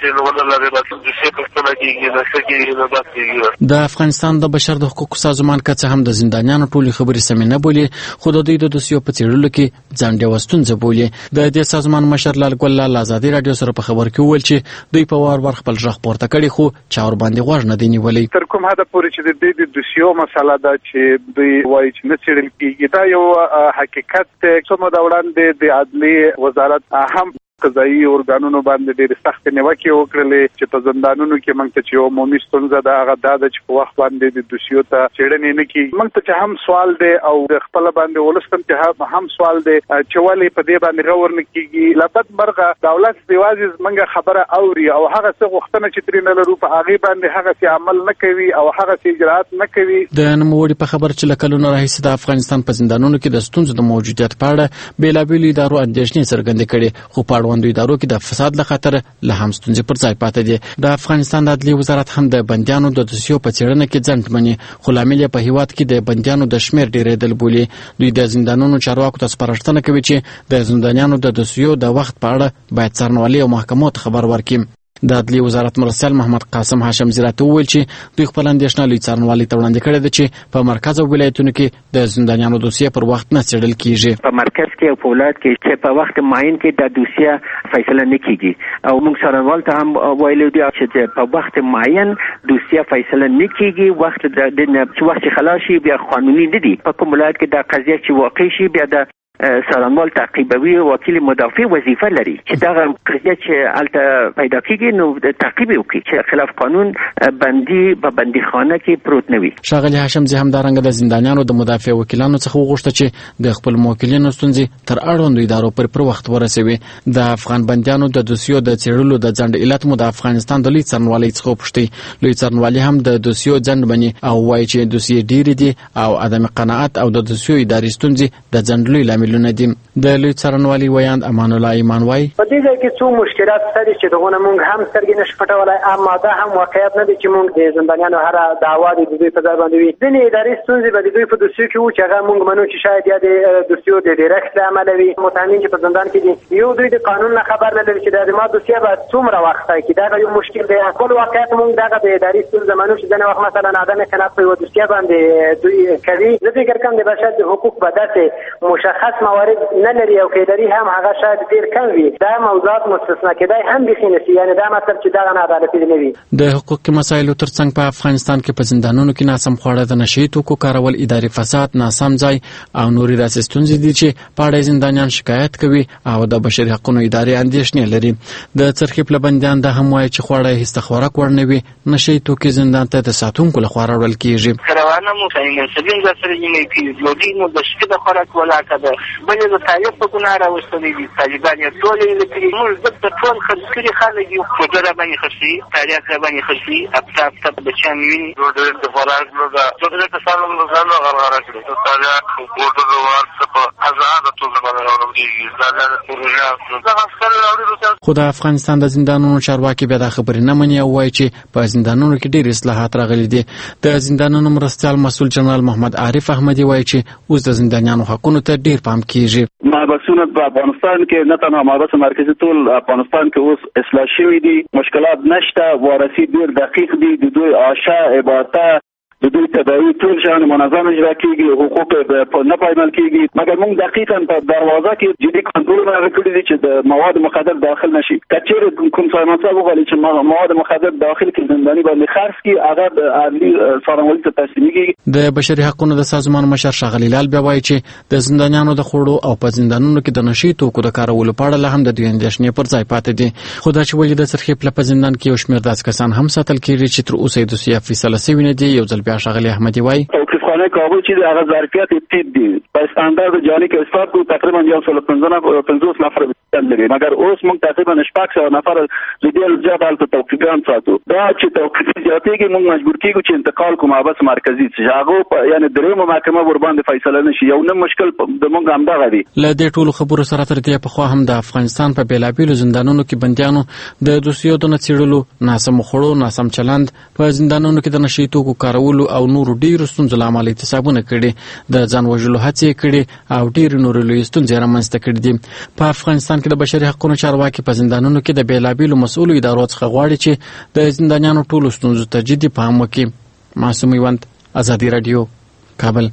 د افغانستان د بشر د حقوقو سازمان که څه هم د زندانیانو ټولې خبرې سمې نه بولي، خو د دوی د دوسیو په څېړلو کې ځان ډېوه ستونزه بولي. د دې سازمان مشر لال ګل لال ازادي راډیو سره په خبر کې وویل چې دوی په وار وار خپل غږ پورته کړي، خو چا ورباندې غوږ نه دی نیولی. تر کوم حده پورې چې د دې د دوسیو مسله ده چې دوی وایي چې نه څېړل کېږي، دا یو حقیقت دی. څو موده وړاندې د عدلیې وزارت هم قضایي ارګانونو باندې ډېرې سختې نیوکې وکړلې چې په زندانونو کې موږ ته چې یو عمومي ستونزه ده هغه دا ده چې په وخت باندې د دوسیو ته څېړنې نه کېږي. موږ ته چې هم سوال دی او د خپله باندې ولس ته هم سوال دی چې ولې په دې باندې غور نه کېږي. له بدمرغه دولت یوازې زموږ خبره اوري او هغه څه غوښتنه چې ترې نه لرو په هغې باندې هغسې عمل نه کوي او هغسې اجرات نه کوي. د نوموړي په خبر چې له کلونو راهیسې د افغانستان په زندانونو کې د ستونزو د موجودیت په اړه بېلابېلو ادارو اندېښنې څرګندې کړې، خو په اړوندو ادارو کې د فساد له خطره له هم ستونزې پر ځای پاتې دي. د افغانستان د عدلیې وزارت هم د بندیانو د دوسیو په څېړنه کې ځنډ مني، خو لامل یې په هیواد کې د بندیانو د شمېر ډېرېدل بولي. دوی د زندانونو چارواکو ته سپارښتنه کوي چې د زندانیانو د دوسیو د وخت په اړه باید څارنوالۍ او محکمو ته خبر ورکړي. د عدلیې وزارت مرستیال محمد قاسم هاشم زیراته وویل چې دوی خپل اندېښنه لوی څارنوالۍ ته وړاندې کړې ده چې په مرکز او ولایتونو کې د زندانیانو دوسیه پر وخت نه څېړل کېږي. په مرکز کې او په ولایت کې چې په وخت معین کې د دوسیه فیصله نه کېږي او موږ څارنوال ته هم ویلي دي چې په وخت معین دوسیه فیصله نه کېږي. وخت چې وخت خلاص شي بیا قانوني نه دي. په کوم ولایت کې د قضیه چې واقع شي بیا د څارنوال تعقیبوي وکیل مدافع وظیفه لري چې دا قضیه چې الته پیدا کیږي نو تعقیب وکړي چې خلاف قانون بندي په بندیخانه کې پروت نه وي. ښاغلي هاشم زی همدارنګه د زندانیانو د مدافع وکیلانو څخه وغوښته چې د خپل موکلینو ستونزې تر اړوندو ادارو پر وخت ورسوي. د افغان بندیانو د دوسیو د څېړلو د ځنډ علت مو د افغانستان د لوی څارنوالۍ څخه وپوښتئ. لوی څارنوالۍ هم د دوسیو ځنډ مني او وایي چې دوسیې ډېرې دي او عدم قناعت او د دوسیو اداري ستونزې د ځنډ لوی لامل د لوی څارنوالۍ ویاند امان الله ایمان وایي په دې ځای کې څو مشکلات شته چې دغه موږ هم سترګې نشو پټولای، اما دا هم واقعیت نه دی چې موږ د زندانیانو هر دعوا د دوی په ځای باندې وي. ځینې اداري ستونزې به د دوی په دوسیو کې وو چې هغه موږ منو چې شاید یا د دوسیو د ډیرکټ له امله وي. متهمین چې په زندان کې دي یو دوی د قانون نه خبر نه لري چې د ما دوسیه به څومره وخت کې دا یو مشکل دی. خپل واقعیت موږ دغه د اداري ستونزې منو چې ځینې وخت مثلا عدم قناعت په دوسیه باندې دوی کوي. زه فکر کوم د بشر د حقوق به داسې مشخص موارد نه لري او کېداري هم هغه شاید ډیر کم وي. دا موضوعات مستثنا کېدای هم بيخي نشي، یعنی دا مطلب چې دا نه عدالت نه وي. د حقوقي مسایلو ترڅنګ په افغانستان کې په زندانونو کې ناسم خواړه، د نشي توکو کارول، اداري فساد، ناسم ځای او نورې داسې ستونزې دي چې په اړه زندانیان شکایت کوي او د بشري حقوقو ادارې اندېښنې لري. د څرخي پلبندیان د هم وایي چې خواړه هیڅ خوراک ورنه وي، نشي توکي زندان ته د ساتونکو لخوا راوړل کېږي. کروانه مو سیمنسبین د سره یې کې لودي نو د شپې د خوراک ولاکه ده بلې د طالب په ګناه راوستلې دي. طالبان یې ټول یې لکه موږ د ټول خرڅکري خلک یو په دغه باندې خرڅي تاریخ باندې خرڅي اپتاپ ته بچان ویني د خوراک نو دا څه د سالم نو غواړي غواړي چې تاریخ وګورو د ورڅ په آزاد توګه باندې راوړي دا د پروژه دا اصل راوړي. خو د افغانستان د زندانونو چارواکي بیا د خبرې نه مني او وایي چې په زندانونو کې ډېر اصلاحات راغلي دي. د زندانونو مرستیال مسؤل جنرال محمد عارف احمدي وایي چې اوس د زندانیانو حقونو ته ډېر پام کیږي. محبسونه په افغانستان کې نه تنها محبس مرکزي ټول افغانستان کې اوس اصلاح شوي دي، مشکلات نشته، وارثي ډېر دقیق دي، د دوی عاشه عبادته د دوی تداوی ټول شان منظم اجرا کیږي، حقوق نه پایمال کیږي. مګر موږ دقیقاً په دروازه کې جدي کنټرول راغلي دي چې د مواد مخدر داخل نشي. کچېر کوم څارنوال صاحب وغواړي چې مواد مخدر داخل کې زنداني باندې خرڅ کی هغه د عادي څارنوالۍ ته تسلیميږي. د بشري حقوقو د سازمان مشر ښاغلی لال بیا وایي چې د زندانیانو د خوړو او په زندانونو کې د نشي توکو د کارولو په اړه له هم د دوی اندېښنې پر ځای پاتې دي. خو دا چې ولې د څرخي په زندان کې یو شمېر داسې کسان هم ساتل کېږي چې تر اوسه یې دوسیه فیصله شوې نه دي. یو ځل بیا ښاغلی احمدي وایي توقیفخانه کابل چې هغه ظرفیت ټیټ دي په استاندارد جهاني کې اثبات کو تقریبا 150 نفر لري، مګر اوس موږ تقریبا 600 نفر زیاتې زیات حالت توقیفان ساتو. دا چې توقیف زیاتېږي موږ مجبور کیږو چې انتقال کوم محبس مرکزي چې هغه یعنی درېمه محکمه ور باندې فیصله نشي. یو نه مشکل د موږ هم دغه دی. له دې ټولو خبرو سره تر دې په خوا هم د افغانستان په بیلابیلو زندانونو کې بندیانو د دوسیو د نڅېړلو، ناسم خوړو، ناسم چلند، په زندانونو کې د نشي توکو کارولو او نورو ډیرو ستونزو له مال اعتصابونه کړي د ځان وژلو هڅې کړي او ډېر نور لوی ستونزې رامنځته کړي دي. په افغانستان کې د بشري حقوقو چارواکي په زندانونو کې د بیلابیلو مسؤلو ادارو څخه غواړي چې د زندانیانو ټولو ستونزو ته جدي پام وکړي. معصوم میوند، ازادي رادیو، کابل.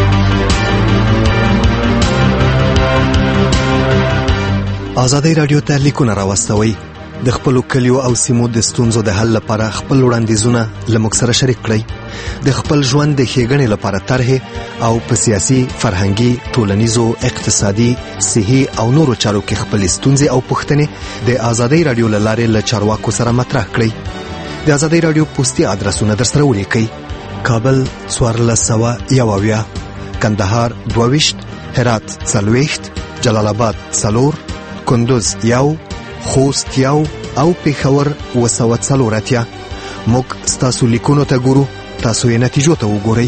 ازادي رادیو ته لیکونه راوستوي. د خپل کلیو او سیمو د ستونزو د حل لپاره خپل وړاندیزونه لموږ سره شریک کړئ. د خپل ژوند د ښېګڼې لپاره طرحې او په سیاسي، فرهنګي، ټولنیزو، اقتصادي، صحي او نورو چارو کې خپل ستونزې او پوښتنې د ازادي رادیو له لارې له چارواکو سره مطرح کړئ. د ازادي رادیو پوسټي ادرسونه درسره ولیکئ: کابل 1401، کندهار 22، هرات 40، جلال آباد 4، کندوز 1، خوست 1 او پېښور 240. موږ ستاسو لیکونو ته ګورو، تاسو یې نتیجو ته وګورئ.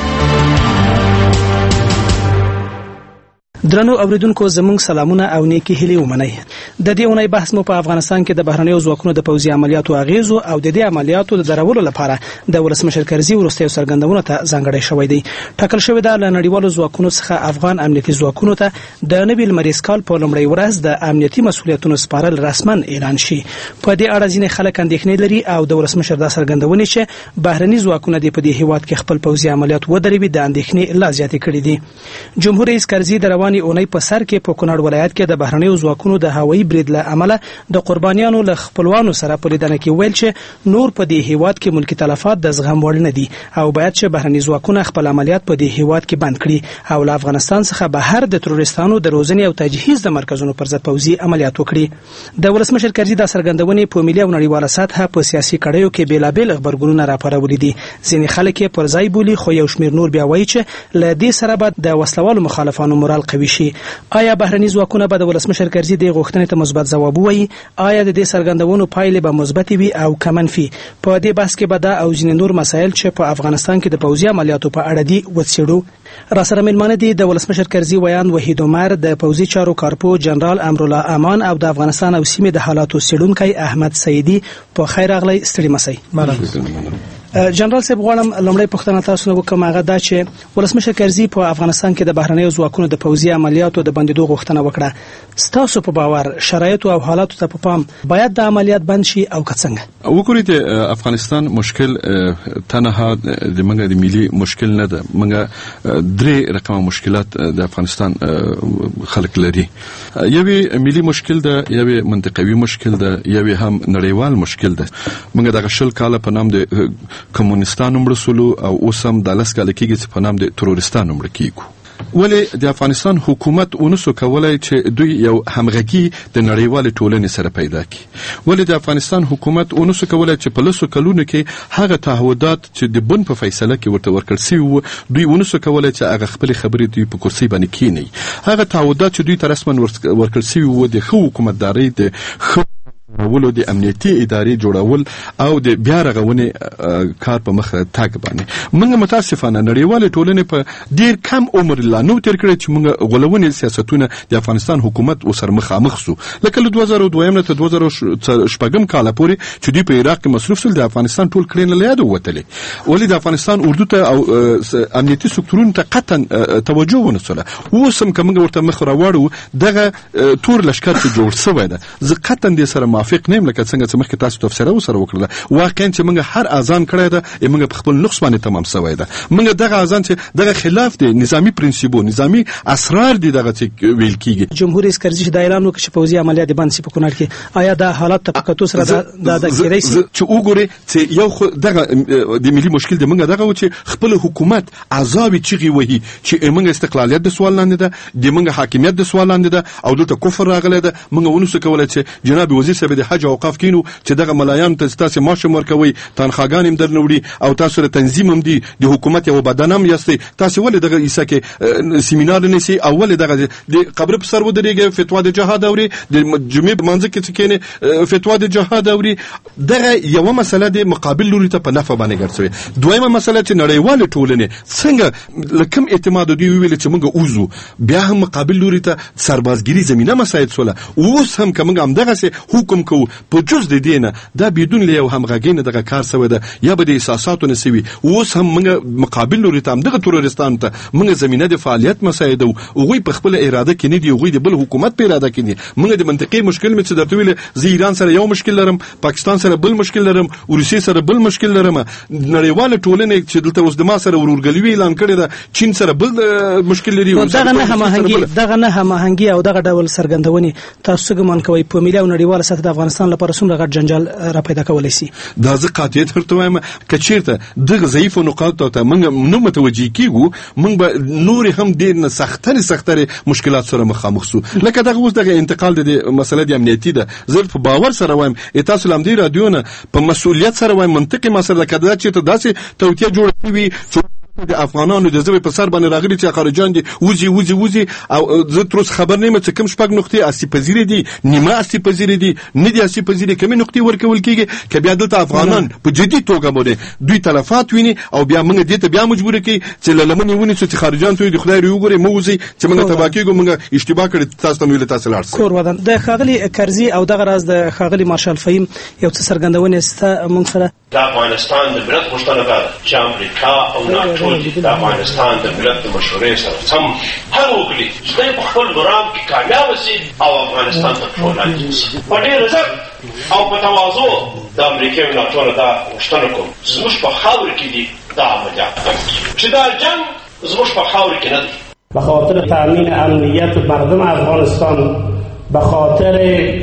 درنو اوریدونکو، زموږ سلامونه او نیکی هیلې ومنئ. د دې اونۍ بحث مو په افغانستان کې د بهرنیو ځواکونو د پوځي عملیاتو اغیزو او د دې عملیاتو د درولو لپاره د ولسمشر کرزي وروستیو څرګندونو ته ځانګړی شوی دی. ټاکل شوی ده له نړیوالو ځواکونو څخه افغان امنیتي ځواکونو ته د نوي لمریز کال په لومړۍ ورځ د امنیتي مسؤلیتونو سپارل رسما اعلان شي. په دې اړه ځینې خلک اندېښنې لري او د ولسمشر دا څرګندونې چې بهرني ځواکونه د په دې هیواد کې خپل پوځي عملیات ودروي د اندېښنې لا زیاتې کړې دي. جمهور رئیس کرزي د رواني اونۍ په سر کې په کونړ ولایت کې د بهرنیو ځواکونو د هوایي برید له امله د قربانیانو له خپلوانو سره په لیدنه کې ویل چې نور په دې هیواد کې ملکی تلفات د زغم وړ نه دي او باید چې بهرني ځواکونه خپل عملیات په دې هیواد کې بند کړي او له افغانستان څخه بهر د تروریستانو د روزنې او تجهیز د مرکزونو پر ضد پوځي عملیات وکړي. د ولسمشر کرزي د څرګندونې په ملي او نړیواله سطحه په سیاسي کړیو کې بیلابل خبرګونونه راپارولي دي. ځینې خلک یې پر ځای بولي، خو یو شمېر نور بیا وایي چې له دې سره به د وسلوالو مخالفانو مورال قوي شي. آیا بهرني ځواکونه به د ولسمشر کرزي د غوښتنې ته مثبت ځواب ووایي؟ آیا د دې څرګندونو پایلې به مثبت وي او که منفي؟ په دې بحث کې به دا او ځینې نور مسایل چې په افغانستان کې د پوځي عملیاتو په اړه دي وڅېړو. را سره مېلمانه دي د ولسمشر کرزي ویان وحید عمر، د پوځي چارو کارپو جنرال امرالله امان او د افغانستان او سیمې د حالاتو څېړونکی احمد سیدي. په خیر راغلی، ستړي مسئ. جنرال صاحب، غواړم لومړی پوښتنه تاسو نه وکړم، هغه دا چې ولسمشر کرزي په افغانستان کې د بهرنیو ځواکونو د پوځي عملیاتو د بندیدو غوښتنه وکړه. ستاسو په باور شرایط او حالاتو ته په پام باید د عملیات بند شي او که څنګه؟ وګورئ، د افغانستان مشکل تنها د منګه د ملي مشکل نه ده. منګه درې رقمه مشکلات د افغانستان خلک لري. یوې ملي مشکل ده، یوې منطقوي مشکل ده، یوې هم نړیوال مشکل ده. منګه د 10 کال په نام د کمونستانو مړ سولو او اوس هم د 10 کال کېږي چې په نام د تروریستانو مړ کېږو. ولې د افغانستان حکومت اونسو کولای چې دوی یو همغږي د نړیوال ټولنې سره پیدا کړي؟ ولې د افغانستان حکومت اونسو کولای چې په لسو کلونو کې هغه تعهدات چې د بن په فیصله کې ورته ورکړل شوي وو، دوی اونسو کولای چې هغه خپل خبرې دوی په کرسي باندې کېني؟ هغه تعهدات چې دوی ته رسما ورکړل شوي وو، د ښه حکومتدارۍ، د ولو د امنیتي ادارې جوړول او د بیا رغونې کار په مخ تاګ باندې موږ متاسفانه نړیوال ټولنې په ډیر کم عمر لا نو تر کړی چې موږ غولونې سیاستونه د افغانستان حکومت وسر مخامخ سو. لکه له 2002 نه تر 2014 کال پورې چې دوی په عراق کې مصروف سول، د افغانستان ټول کړي نه یاد وتلې. ولې د افغانستان اردو ته او امنیتي سکتورونو ته قطعا توجه ونه سوله. اوس هم کومه ورته مخ راوړو دغه تور لشکره چې جوړ شوی ده، زه قطعا دې سره موافق نیم. لکه څنګه چې مخکې تاسو تفسیر وسره وکړه، واقعا چې موږ هر اذان کړی ده موږ په خپل نقص باندې تمام شوی ده. موږ دغه اذان چې دغه خلاف دی نظامی پرنسپو، نظامی اسرار دي دغه چې ویل کیږي. جمهور رئیس کرزي د اعلان وکړ چې پوځي عملیات بند شي په کونړ کې. آیا دا حالات ته پکتو سره د کېدای شي چې وګوري چې یو دغه د ملي مشکل دی؟ موږ دغه و چې خپل حکومت عذاب چیغي وهي چې موږ استقلالیت د سوال لاندې ده، د موږ حاکمیت د سوال لاندې ده او دلته کفر راغلی ده. موږ ونوسو کولای چې جناب وزیر صاحب د حج اوقاف کینو چې دغه ملایان ته تاسو معاش ورکوي، تنخواګان هم درنوړي او تاسو ر تنظیم هم دي، د حکومت یو بدنام یاستئ. تاسو ولې دغه ایسه کې سیمینار نه سي او ولې دغه د قبر په سر ودرېږي فتوا د جهاد اوري، د جمعې منځ کې کېنه فتوا د جهاد اوري؟ دغه یو مسله د مقابل لوري ته په نفع باندې ګرځوي. دویمه مسله چې نړیوال ټولنه څنګه لکم اعتماد دی ویل چې موږ اوزو، بیا هم مقابل لوري ته سربازګری زمينه مساعد سوله. اوس هم کوم دغه سه حکم هم کوو په جز د دې نه دا بدون له یو همغږۍ نه دغه کار سوی ده یا به د احساساتو نه سوي. اوس هم موږ مقابل لوري ته همدغه تروریستانو ته موږ زمینه د فعالیت مساعدو. هغوی په خپله اراده کې نه دي، هغوی د بل حکومت په اراده کې دي. موږ د منطقې مشکل مې څه درته ویلې، زه ایران سره یو مشکل لرم، پاکستان سره بل مشکل لرم، روسیې سره بل مشکل لرم. نړیواله ټولنه چې دلته اوس د ما سره ورورګلوي اعلان کړې ده، چین سره بل مشکل لري. دغه نه هماهنګي او دغه ډول څرګندونې تاسو ګمان کوئ په ملي او نړیواله سطح د افغانستان لپاره څومره غټ جنجال را پیدا کولی شي؟ دا زه قاطعیت ورته وایم که چېرته دغه ضعیفو نقاطو ته موږ نه متوجه کېږو، موږ به نورې هم ډېر نه سخترې مشکلات سره مخامخ سو. لکه دغه اوس دغه انتقال د مسله د امنیتي ده. زه په باور سره وایم تاسو له همدې رادیو نه په مسؤلیت سره وایم منطقي مسله که دا چېرته داسې توطیه جوړه شوي د افغانانو د ژبې په سر باندې راغلي چې خارجان دي وزي او زه تر اوسه خبر نه یم چې کوم شپږ نقطې اصلي پذیرې دي، نیمه اصلي پذیرې دي، نه دي اصلي پذیرې، کومې نقطې ورکول کېږي که بیا دلته افغانان په جدي توګه باندې دوی تلفات ویني او بیا موږ دې ته بیا مجبوره کوي چې له لمنې ونیسو چې خارجان ته د خدای وګورئ مه وځئ چې موږ تباه کېږو، موږ اشتباه کړې، تاسو ته مې ویلې تاسو لاړ شئ. کور ودان د ښاغلي کرزي او دغه راز د ښاغلي مارشال فهیم یو څه څرګندونې سته موږ سره. د افغانستان د ملت غوښتنه ده چې امریکا او ناټو د افغانستان د ملت د مشورې سره سم هر وکړي چې دوی په خپل مرام کې کامیاب شي او افغانستان ته پښو لاندې شي. په ډېر عزت او په تواضع د امریکا او ناټو نه دا غوښتنه کوم چې زموږ په خاوره کې دي دا عملیات چې دا جنګ زموږ په خاوره کې نه دی. به خاطر تأمین امنیت مردم افغانستان، به خاطر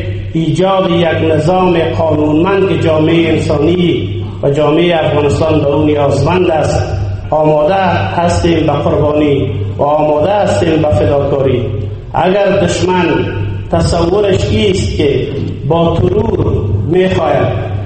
ایجاد یک نظام قانونمند جامعه انسانی و جامعه افغانستان در اون نیازمند است، آماده هستیم به قربانی و آماده هستیم به فداکاری. اگر دشمن تصورش است که با ترور میخواهد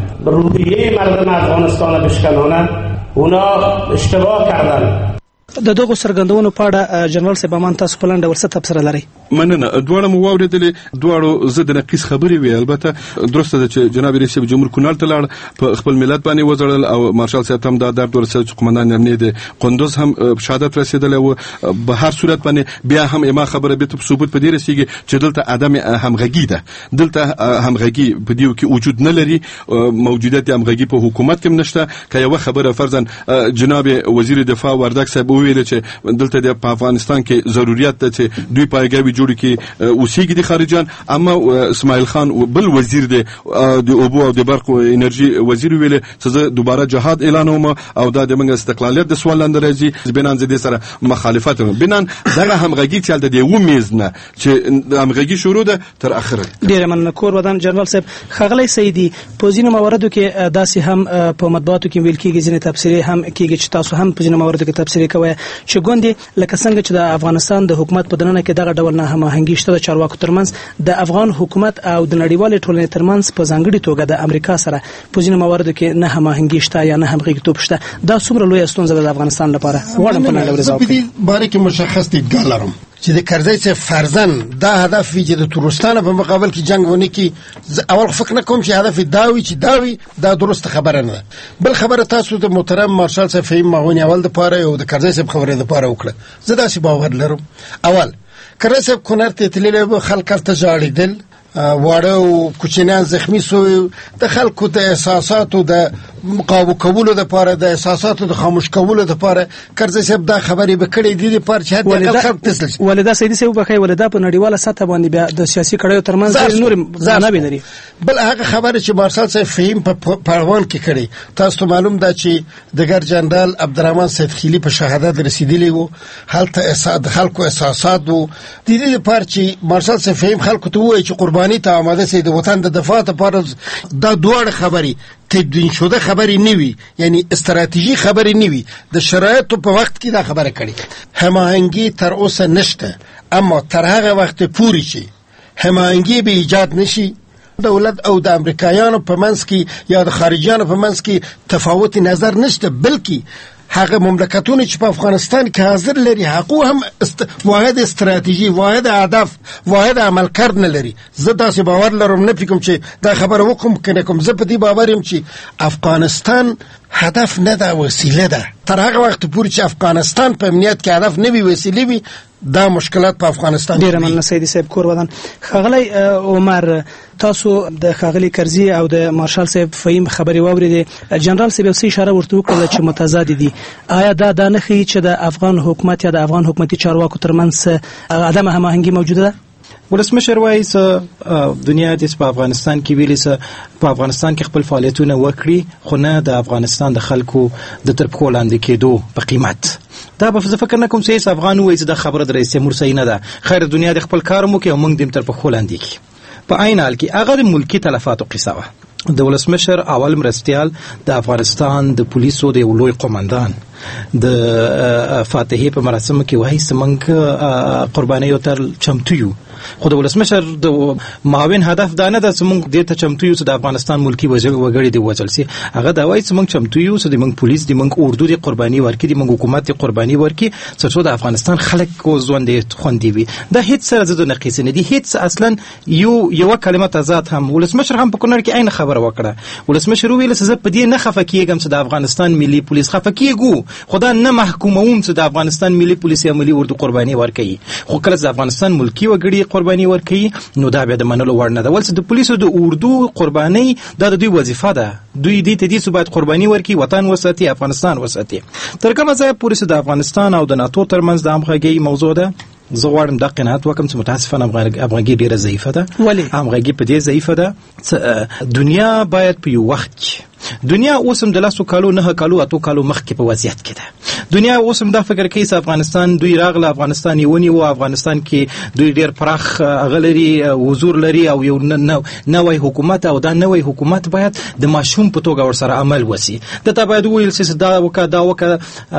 روحیه مردم افغانستان بشکناند، اونا اشتباه کردن. د دغه څرګندونو په اړه جنرال صاحب امان تاسو په لنډه ورڅ تبصره لرئ؟ مننه. دواړه مو واورېدلې، دواړو زه د نقیص خبرې وې. البته درسته ده چې جناب رئیس جمهور کونړ ته لاړ، په خپل ملت باندې وځړل او مارشال صاحب هم دا درد ورسېد چې قومندان امنیت د قندوز هم شهادت رسېدلی و. به هر صورت باندې بیا هم اما خبره به ثبوت په دې رسېږي چې دلته عدم همغږي ده، دلته همغږي په دیو کې وجود نه لري، موجودیت همغږي په حکومت کې نشته. که یو خبره فرضاً جناب وزیر دفاع وردک صاحب ویل چې دلته د افغانستان کې ضرورت ده چې دوی پایګاوي جوړ کړي اوسېږي د خارجان، اما اسماعیل خان بل وزیر د اوبو او د برق او انرژي وزیر ویل چې زه دوباره جهاد اعلانوم او دا د موږ استقلالیت د سوال لاندې راځي. بنان زه دې سره مخالفت کوم. بنان دغه همغږي چې د یو میز نه چې همغږي شروع ده تر اخره. ډیر مننه. کور ودان جنرال صاحب، ښاغلی سیدي، په ځینو مواردو کې داسې هم په مطبوعاتو کې ویل کېږي، ځینې تبصرې هم کېږي چې تاسو هم په ځینو مواردو کې تبصرې کوئ چې ګوندې لکه څنګه چې د افغانستان د حکومت په دننه کې دغه ډول نه هماهنګي شته د چارواکو ترمنځ، د افغان حکومت او د نړیوالې ټولنې ترمنځ په ځانګړي توګه د امریکا سره په ځینو مواردو کې نه هماهنګي شته یا نه همغږیتوب شته. دا څومره لویه ستونزه ده د افغانستان لپاره؟ غواړم په لنډه ورځ په دې باره کې مشخص دیدګاه لرم چې د کرزي څخه فرضاً دا هدف وي چې د تروریستانو په مقابل کې جنگ ونه کی. اول فکر نه کوم چې هدف داوي دا درست خبره نه ده. بل خبره تاسو د محترم مارشال صاحب فهیم ماغونی اول د پاره او د کرزي صاحب خبره د پاره وکړه. زه داسې باور لرم اول کرزي صاحب کونړ ته تللی خلک ته ژاړېدل، واړه او کوچنیان زخمی سو، د خلکو د احساساتو د مقابله کولو د پاره، د احساساتو د خاموش کولو د پاره کرزي صاحب دا خبرې به کړې دي د پاره چې د خلک تسل شي. ولدا سیدي صاحب بخای ولدا په نړیواله سطح باندې بیا د سیاسي کړیو ترمنځ نور نه بینري. بل هغه خبره چې مارشال صاحب فهیم په پروان کې کړي، تاسو معلوم ده چې دګر جنرال عبدالرحمن سیدخیلی په شهادت رسیدلی وو، هلته خلکو احساسات وو. د دې لپاره چې مارشال صاحب فهیم خلکو ته وایي چې قرباني ته آماده سي د وطن د دفاع لپاره. دا دوه خبرې تدوین شده خبرې نیوي، یعنی استراتیژي خبرې نیوي، د شرایطو په وخت کې دا خبره کړي. هماهنګي تر اوسه نشته، اما تر هغه وخت پورې چې هماهنګي به ایجاد نشي، دولت او د امریکایانو په منځ کې یا د خارجيانو په منځ کې تفاوت نظر نشته، بلکې هغه مملکتونه چې په افغانستان کې حاضر لري هغه هم واحد استراتیژي، واحد هدف، واحد عمل کرد نه لري. زه داسې باور لرم، نه فکرم چې دا خبره وکم کنه کوم. زه په دې باور یم چې افغانستان هدف نه ده، وسیله ده. تر هغه وخت پورې چې افغانستان په امنیت کې هدف نه وي، وسیله وي، دا مشکلات په افغانستان ډیر مننه سیدی صاحب کور ودان. خغلی عمر تاسو د خغلی کرزی او د مارشال صاحب فهیم خبري واوریدې. جنرال صاحب څه اشاره ورته وکړه چې متضاد دي. آیا دا نه ښیي چې د افغان حکومت یا د افغان حکومتي چارواکو ترمنځ عدم هماهنګي موجوده ده؟ ولسمشر وایي چې دنیا د په افغانستان کې ویلي چې په افغانستان کې خپل فعالیتونه وکړي، خو نه د افغانستان د خلکو د تر پښو لاندې کېدو په قیمت. دا به زه فکر نه کوم چې افغان وایي چې دا خبره د رئیس جمهور صحیح نه ده. خیر دنیا د خپل کار مو کې او موږ د تر پښو لاندې کی. په عین حال کې هغه د ملکی تلفاتو قصه وه. د ولسمشر اول مرستیال د افغانستان د پولیسو د یو لوی قومندان د فاتحې په مراسمو کې وایي چې موږ قربانیو ته چمتو یو. خو د ولسمشر د معاون هدف دا نه ده چې موږ دې ته چمتو یو چې د افغانستان ملکی وګړي دی وژل شي. هغه دا وایي چې موږ چمتو یو چې موږ پولیس دی، موږ اردو دی قرباني ورکړي، موږ حکومت دی قرباني ورکړي چې د افغانستان خلک کو ژوند خوندي وي. دا هیڅ سره د نقیص نه دی، هیڅ اصلا یو کلمه تضاد هم. ولسمشر هم په کونړ کې عین خبره وکړه. ولسمشر ویل چې زه په دې نه خفه کیږم چې د افغانستان ملي پولیس خفه کیږي، خدا نه محکوموم چې د افغانستان ملي پولیس یا ملي اردو قرباني ورکړي. خو کله د افغانستان ملکی وګړي قرباني ورکړي نو دا به د منلو وړ نه ده. ولڅ د پولیسو د اردو قرباني دا د دوی وظیفه ده. دوی دې ته دې باید قرباني ورکړي، وطن وساتي، افغانستان وساتي. تر کومه ځای پورې د افغانستان او د ناتو ترمنځ د همغږۍ موضوع ده. زه غواړم دا قناعت وکم چې متاسفانه همغږي ډیره ضعیفه ده. ولې همغږي په دې ضعیفه ده چې دنیا باید په یو وخت دنیا اوسم د لاسو کالو 9 کالو 8 کالو مخکې په وضعیت کې ده. دنیا اوسم دا فکر کوي چې افغانستان دوی راغله، افغانستان یې ونیو، افغانستان کې دوی ډیر پراخ غلري حضور لري او یو نوې حکومت او دا نوې حکومت باید د ماشوم په توګه ورسره عمل وسی. دا باید ویل چې دا وکړه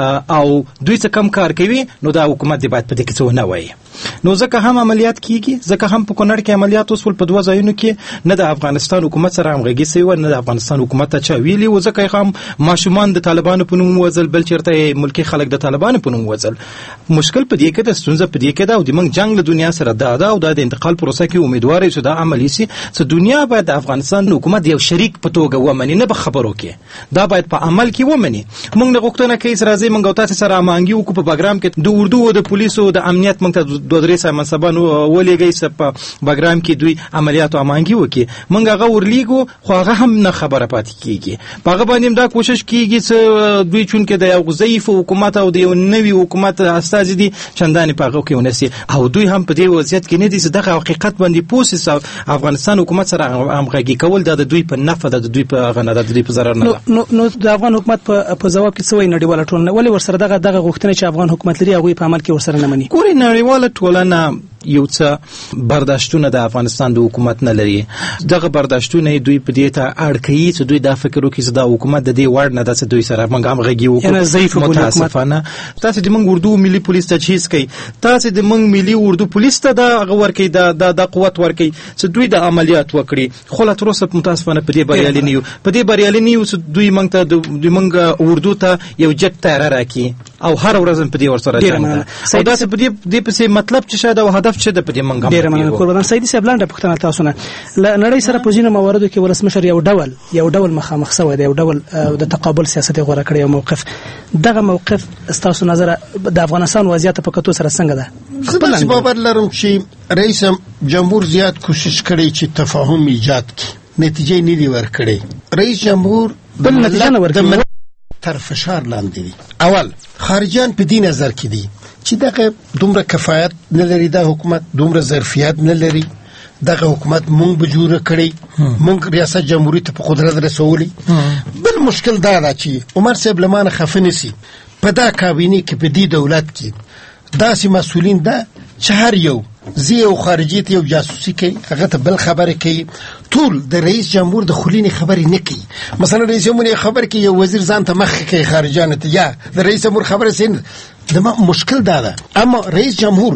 او دوی څه کم کار کوي نو دا حکومت دی باید په دې کې څه نه وایي. نو ځکه هم عملیات کیږي، ځکه هم په کونړ کې عملیات وسول په دوه ځایونو کې نه د افغانستان حکومت سره همغږي سوی، نه د افغانستان حکومت ته ویلي و. ځکه هم ماشومان د طالبانو په نوم وځل، بل چیرته ملکی خلک د طالبانو په نوم وځل. مشکل په دې کې د ستونزه په دې کې ده او د موږ جنگ له دنیا سره ده او د انتقال پروسه کې امیدوار چې دا عملی شي چې دنیا باید د افغانستان حکومت یو شریک په توګه ومني، نه به خبرو کې، دا باید په عمل کې ومني. موږ نه غوښتنه کوي چې راځي موږ او تاسو سره مانګي وکړو په بګرام کې د اردو او د پولیسو د امنیت موږ ته دوه درې سم منصبانو ولېږي چې په بګرام کې دوی عملیات او مانګي وکړي. موږ هغه ورلیګو خو هغه هم نه خبره پاتې کیږي. هغه باندې دا کوشش کیږي چې دوی چون کې د یو ضعیف حکومت او د یو نوي حکومت استازي دي چندانې په هغه کې ونسي او دوی هم په دې وضعیت کې نه دي چې دغه حقیقت باندې پوسس افغانستان حکومت سره همغږي کول د دوی په نفع د دوی په غنه د دوی په ضرر نه. نو د افغان حکومت په جواب کې څه وایي نړیواله ټولنه؟ ولې ورسره دغه غوښتنه چې افغان حکومت لري هغه په عمل کې ورسره نه مني؟ ګوري نړیواله ټولنه یو څه برداشتونه د افغانستان د حکومت نه لري. دغه برداشتونه دوی په دې ته اړ کوي چې دوی دا فکر وکړي چې دا حکومت د دې وړ نه ده چې دوی سره موږ همغږي وکړو. متاسفانه تاسو د موږ اردو ملي پولیس تجهیز کوي، تاسو د موږ ملي اردو پولیس ته دا غوړ کوي، د قوت ورکوي چې دوی د عملیات وکړي. خو لا تر اوسه متاسفانه په دې بریالي نه یو. په دې بریالي نه یو چې دوی موږ ته د موږ اردو ته یو جټ تیار راکړي او هر ورځ په دې ورسره جنګ ده. او دا څه په دې پسې مطلب چې شاید او هدف چې د په دې منګم ډیر مننه قربان سیدی صاحب. لاندې پوښتنه تاسو نه نړۍ سره په ځینو مواردو کې ولسمشر یو ډول مخامخ شوی دی، یو ډول د تقابل سیاست غوړه کړی یو موقف. دغه موقف تاسو نظر د افغانستان وضعیت په کتو سره څنګه ده؟ زه باور لرم چې رئیس جمهور زیات کوشش کړی چې تفاهم ایجاد کړي، نتیجې نه دی ورکړي. رئیس جمهور بل نتیجه نه ورکړي تر فشار لاندې دي. اول خارجيان په دې نظر کې دي چې دغه دومره کفایت نه لري، دا حکومت دومره ظرفیت نه لري، دغه حکومت مونږ به جوړ کړی، مونږ ریاست جمهوریت په قدرت رسولي. بل مشکل دا ده چې عمر صاحب لمانه خفنه سي په دا کابینه کې په دې دولت کې داسې مسؤلین ده چې هر یو زی او خارجي ته یو جاسوسي کوي، هغه ته بل خبره کوي. ټول د رئیس جمهور د خلینې خبرې نه کوي. مثلا رئیس جمهور خبر کوي یو وزیر ځان ته مخ کوي خارجانه ته، یا د رئیس جمهور خبره سین د مشکل دا ده. اما رئیس جمهور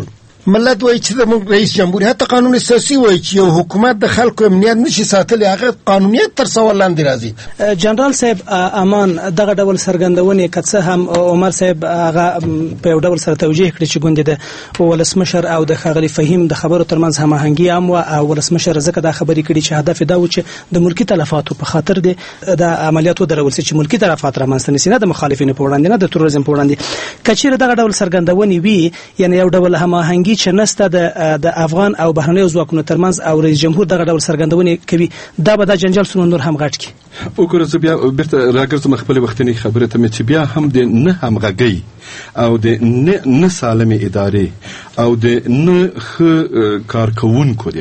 ملت وایي چې زموږ رئیس جمهور حتی قانون اساسي وایي چې یو حکومت د خلکو امنیت نشي ساتلی، هغه قانونیت تر سوال لاندې راځي. جنرال صاحب امان دغه ډول څرګندونې که څه هم عمر صاحب هغه په یو ډول سره توجیه کړي چې ګوندې د ولسمشر او د ښاغلي فهیم د خبرو ترمنځ هماهنګي هم وه، او ولسمشر ځکه دا خبرې کړي چې هدف دا و چې د ملکي تلفاتو په خاطر د عملیات ودرول شي چې ملکي تلفات رامنځته نشي، نه د مخالفینو په وړاندې نه د تروریزم په وړاندې. که چیرې دغه ډول څرګندونې وي، یعنې یو ډول هماهنګي چې نشته د افغان او بهرنیو ځواکونو ترمنځ او رئیس جمهور دغه ډول څرګندونې کوي، دا به دا جنجال څومره نور هم غټ کړي. وګوره زه بیا بیرته راګرځم خپلې وختنۍ خبرې ته مې چې بیا هم د نه همغږۍ او د نه سالمې ادارې او د نه ښه کارکوونکو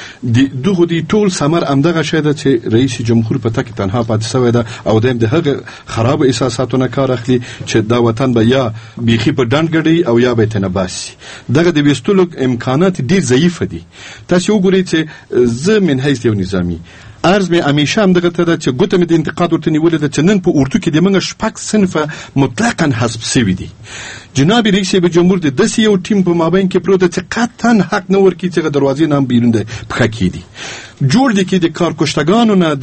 دغه د ټول ثمر همدغه شی ده چې رئیس جمهور په تکه تنها پاتې شوی ده او د هغه خراب احساساتو نه کار اخلي چې دا وطن به یا بیخي په ډنډ ګډي او یا به تنه باسي. دغه د وستلو امکانات ډیر ضعیف دي. تاسو وګورئ چې زه من حیث یو نظامی عرض مې همیشه هم دغه ته ده چې ګوته مې د انتقاد ورته نیولې ده چې نن په اردو کې د موږ شپږ صنفه مطلقاً حذف شوي دي. جناب رئیس جمهور د داسې یو ټیم په مابین کې پروت چې قطعاً حق نه ورکړي چې دروازې نه هم بیرون ده پښه کېدي. جوړ دي کې د کارکشتګانو نه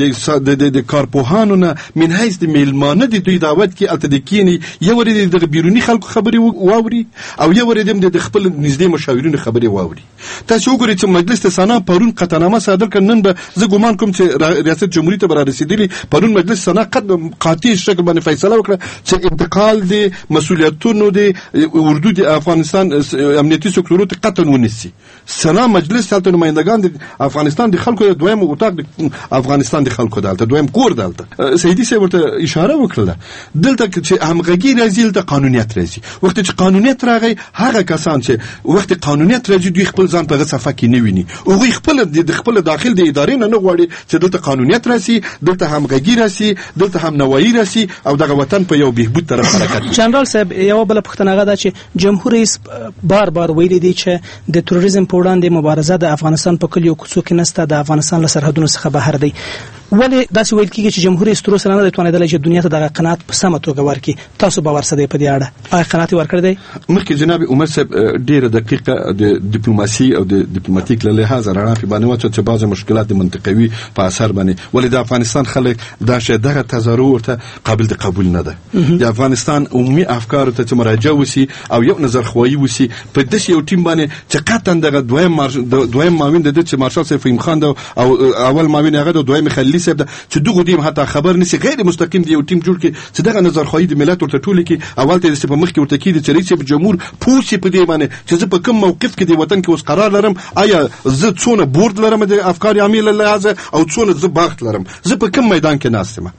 د کارپوهانو نه من حیث د میلمانه د دوی دعوت کې الته د کینی یو ورې د بیرونی خلکو خبرې واوري او یو ورې د خپل نږدې مشاورینو خبرې واوري. تاسو وګورئ چې مجلس سنا پرون قطعنامه صادر کړ. نن به زه ګومان کوم چې ریاست جمهوریت ته رسیدلی پرون مجلس سنا قاطع شکل باندې فیصله وکړه چې انتقال د مسولیتونو د اردو د افغانستان امنیتي سکتورو ته قطعا ونیسي. سنا مجلس هلته نمایندگان د افغانستان د خلکو دویم اتاق د افغانستان د خلکو دالته دویم کور دالته سیدی صاحب ورته اشاره وکړه دلته چې همغږي راځي ته قانونیت راځي. وخت چې قانونیت راغی هغه کسان چې وخت قانونیت راځي دوی خپل ځان په صفه کې نه ویني او خپل د خپل داخل د ادارې نه غواړي چې دلته قانونیت راسي، دلته همغږي راسي، دلته هم نوایی راسي او دغه وطن په یو بهبود طرف حرکت. جنرال صاحب یو بل پښتنه غدا چې جمهور رئیس بار بار ویلي دی چې د تروریزم په وړاندې مبارزه د افغانستان په کلیو کوڅو کې نسته، د افغانستان له سرحدونو څخه بهر دی. ولې داسې ویل کېږي چې جمهور رئیس تر اوسه نه دی توانېدلی چې دنیا ته دغه قناعت په سمه توګه ورکړي؟ تاسو باور څه دی په دې اړه؟ آیا قناعت یې ورکړی دی؟ مخکې جناب عمر صاحب ډېره دقیقه د ډیپلوماسي او د ډیپلوماتیک له لحاظه رڼا په باندې واچوه چې بعضې مشکلات د منطقوي په اثر باندې ولې د افغانستان خلک دا شی دغه تظاهر ورته قابل د قبول نه ده. د افغانستان عمومي افکارو ته چې مراجعه وسي او یو نظرخوایي وسي په داسې یو ټیم باندې چې قطعا دغه دویم معاون د چې مارشال صاحب فهیم خان ده او اول معاون هغه د دویم خلیلي صاحب ده چې دغه دیم حتی خبر نشي غیر مستقیم دی یو ټیم جوړ کړي چې دغه نظرخوایي د ملت ورته ټول کې اول ته په مخ کې ورته کې چې رئیس جمهور پوښي په دې باندې چې زه په کوم موقف کې د وطن کې اوس قرار لرم، آیا زه څونه بورډ لرم د افکار عامل لحاظه او څونه زه باغ لرم، زه په کوم میدان کې ناستم.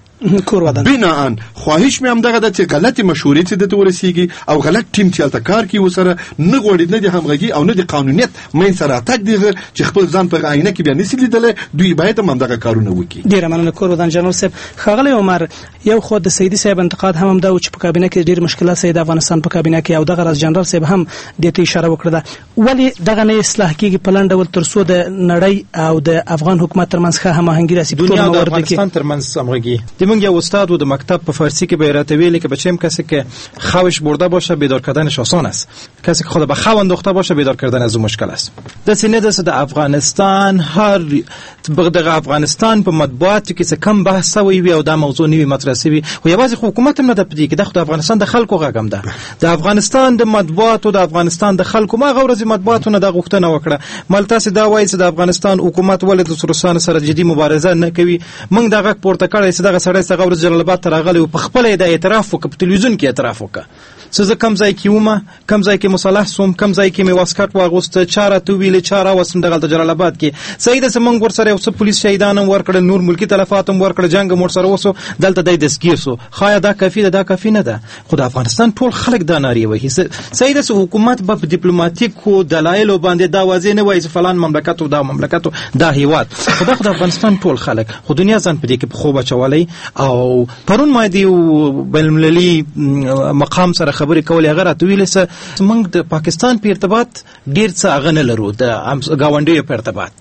بناءً خواهش مې هم دغه ده چې غلطي مشورې چې دته ورسیږي او غلط ټیم چې هلته کار کوي وسره نه غواړي نه د همغږي او نه د قانونیت منځ سره راتګ دی چې خپل ځان په آینه کې بیا نشي لیدلی. دوی باید هم دغه کارونه وکړي. ډېره مننه کور ودان جنرال صاحب. ښاغلی عمر یو خو د سیدي صاحب انتقاد هم دا و چې په کابینه کې ډېر مشکلات سید افغانستان په کابینه کې او دغه راز جنرال صاحب هم دې ته اشاره وکړه ده. ولې دغه نه اصلاح کېږي په لنډ ډول تر څو د نړۍ او د افغان حکومت ترمنځ ښه هماهنګي راسي؟ دنیا د افغانستان ترمنځ همغږي زموږ یو استاد و د مکتب په فارسی که به رات ویلی که بچه‌م کسی که خوش برده باشه بیدار کردنش آسان است، کسی که خود به خو انداخته باشه بیدار کردن از او مشکل است. دست ندست در افغانستان هر بغدغه افغانستان په مطبوعاتو کې څه کم بحث وي وي او دا موضوع نیوي مطرح شوی خو یوازې حکومت هم نه د پدې کې د افغانستان د خلکو غږم ده. د افغانستان د مطبوعاتو د افغانستان د خلکو ما غوړځي مطبوعاتو نه د غوښتنه وکړه ملتاسي دا وایي چې د افغانستان حکومت ولې د روسانو سره جدي مبارزه نه کوي. موږ دغه پورته کړی چې دغه سړی څنګه ورځ جلال آباد ته راغلی او په خپل د اعتراف وکړ په تلویزیون کې اعتراف وکړ څه کم ځای کې ومه کم ځای کې مصالح سوم کم ځای کې مې واسکټ واغوست چاره تو ویلې چاره وسم دغه جلال آباد کې سید سمنګ ور سره اوس پولیس شهیدان ورکړل نور ملکی تلفات ورکړل جنگ مور سره وسو دلته د دسګیر سو خایا دا کافی ده دا کافی نه ده. خو د افغانستان ټول خلک دا ناری وایي سید حکومت په ډیپلوماټیکو دلایل باندې دا واځي نه وایي فلان مملکت او دا مملکت دا هیواد خو د افغانستان ټول خلک خو دنیا ځان په دې کې خو بچولای او پرون ما دی بلملي مقام سره خبرې کولې هغه راته ویل چې موږ د پاکستان په ارتباط ډیر څه غنه لرو د گاونډیو په ارتباط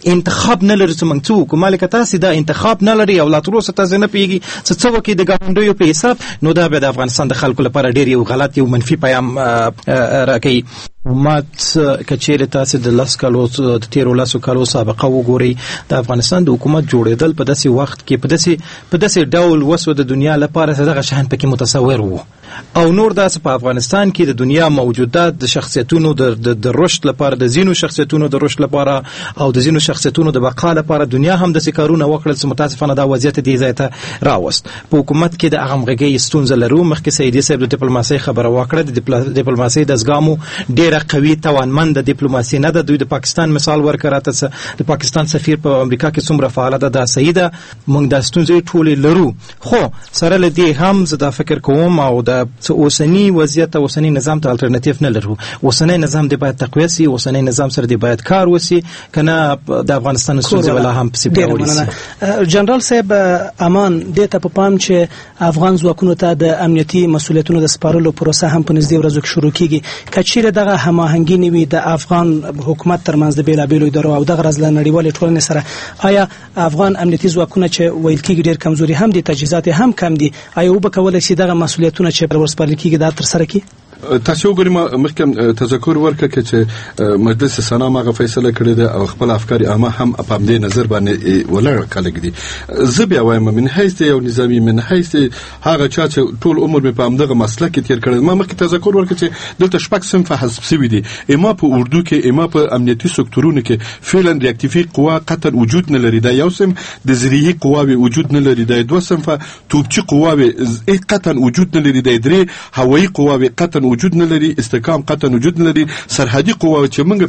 انتخاب نه لري چې موږ څه وکړو. مالک تاسو دا انتخاب نه لري او لا تر اوسه تاسو نه پیږي څه وکړي د ګاونډیو په حساب، نو دا به د افغانستان د خلکو لپاره ډیر یو غلط یو منفي پیغام راکوي. حکومت کچېرې تاسو د 10 کالو د 13 کالو سابقه وګورئ، د افغانستان د حکومت جوړېدل په داسې وخت کې په داسې ډول وسو د دنیا لپاره دغه شان پکې متصور وو، او نور داسې په افغانستان کې د دنیا موجودات د شخصیتونو د رشد لپاره، د زینو شخصیتونو د رشد لپاره او د زینو شخصیتونو د بقا لپاره دنیا هم د سکارونه وکړل چې متاسفانه دا وضعیت دې ځای ته راوست. په حکومت کې د اغمغږۍ ستونزه لرو. مخکې سیدي صاحب د ډیپلوماسۍ خبره وکړه، د ډیپلوماسۍ د زګامو ډیره قوي توانمند ډیپلوماسي نه ده. دوی د پاکستان مثال ورکړه ته د پاکستان سفیر په امریکا کې څومره فعال ده، دا صحیح ده. موږ د ستونزې ټولې لرو، خو سره له دې هم زه دا فکر کوم او د اوسنی وضعیت اوسنی نظام ته الټرنیټیو نه لرو. اوسنی نظام دی باید تقویه سي، اوسنی نظام سره دی باید کار وسی، کنه د افغانستان ستونزې ولا هم پسې پیاوړې سي. جنرال صاحب امان دې ته په پام چې افغان ځواکونو ته د امنیتي مسولیتونو د سپارلو پروسه هم په نږدې ورځو کې شروع کیږي. کچېره دغه هماهنګي نیوي د افغان حکومت ترمنځ د بیلابېلو ادارو او دغه راز له نړیوالې ټولنې سره، آیا افغان امنیتي ځواکونه چې ویل کېږي ډېر کمزوري هم دي، تجهیزات هم کم دي، آیا وبکولی شي دغه مسولیتونه چې ورسپارل کېږي دا ترسره کړي؟ تاسو وګورئ مخکې تذکر ورکړه چې مجلس سنا ماغه فیصله کړې ده او خپل افکار عامه هم په دې نظر باندې ولر کړل دي. زه بیا وایم من حیث یو نظامی، من حیث هغه چا چې ټول عمر په همدغه مسلک کې تیر کړل، ما مخکې تذکر ورکړه چې دلته شپږ صنف حذف شوي دي. اما په اردو کې، اما په امنیتي سکتورونو کې فعلا ریاکتیفي قوا قطر وجود نه لري، دا یو صنف. د زریعي قواوی وجود نه لري، دا دوه صنفه. توپچي قواوی قطعا وجود نه لري، دا درې. هوایي قواوی قطعا وجود نه لري، استحکام قطعا وجود نه لري. سرحدي قواوی چې موږ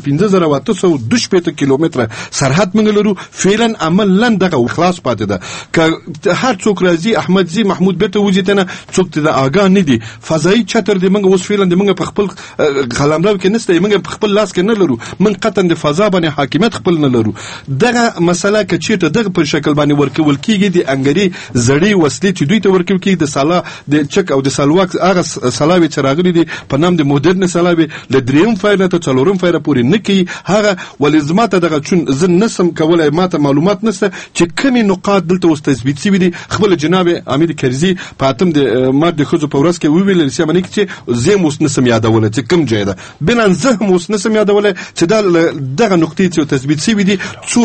15812 کیلومتره سرحد موږ لرو، فعلا عملاً دغه خلاص پاتې ده. که هر څوک راځي احمد زی محمود بیرته وځي ته څوک ته آگاه نه دي. فضایي چتر دی موږ اوس فعلا د موږ په خپل قلمرو کې نشته، موږ په خپل لاس کې نه لرو. موږ قطعا د فضا باندې حاکمیت خپل نه لرو. دغه مسله کې چې دغه په شکل باندې ورکول کیږي د انګری زړی وسلې چې دوی ته ورکول کیږي، د سالا د چک او د سالواک هغه سلاوي چې راغلي دي په نام د مدرن سلاوي ل دریم فایل ته څلورم فایل پورې نه کی. هغه ولزماته دغه چون زه نسم کولای ماته معلومات نشته چې کومي نقاط دلته اوس تثبیت شوي دي. خپل جناب امیر کرزي په اتم د مرد خزو په ورځ کې ویل چې باندې چې زه موس نسم یادول چې کوم ځای ده، بلان زه موس نسم یادول چې دغه نقطې چې تثبیت شوي دي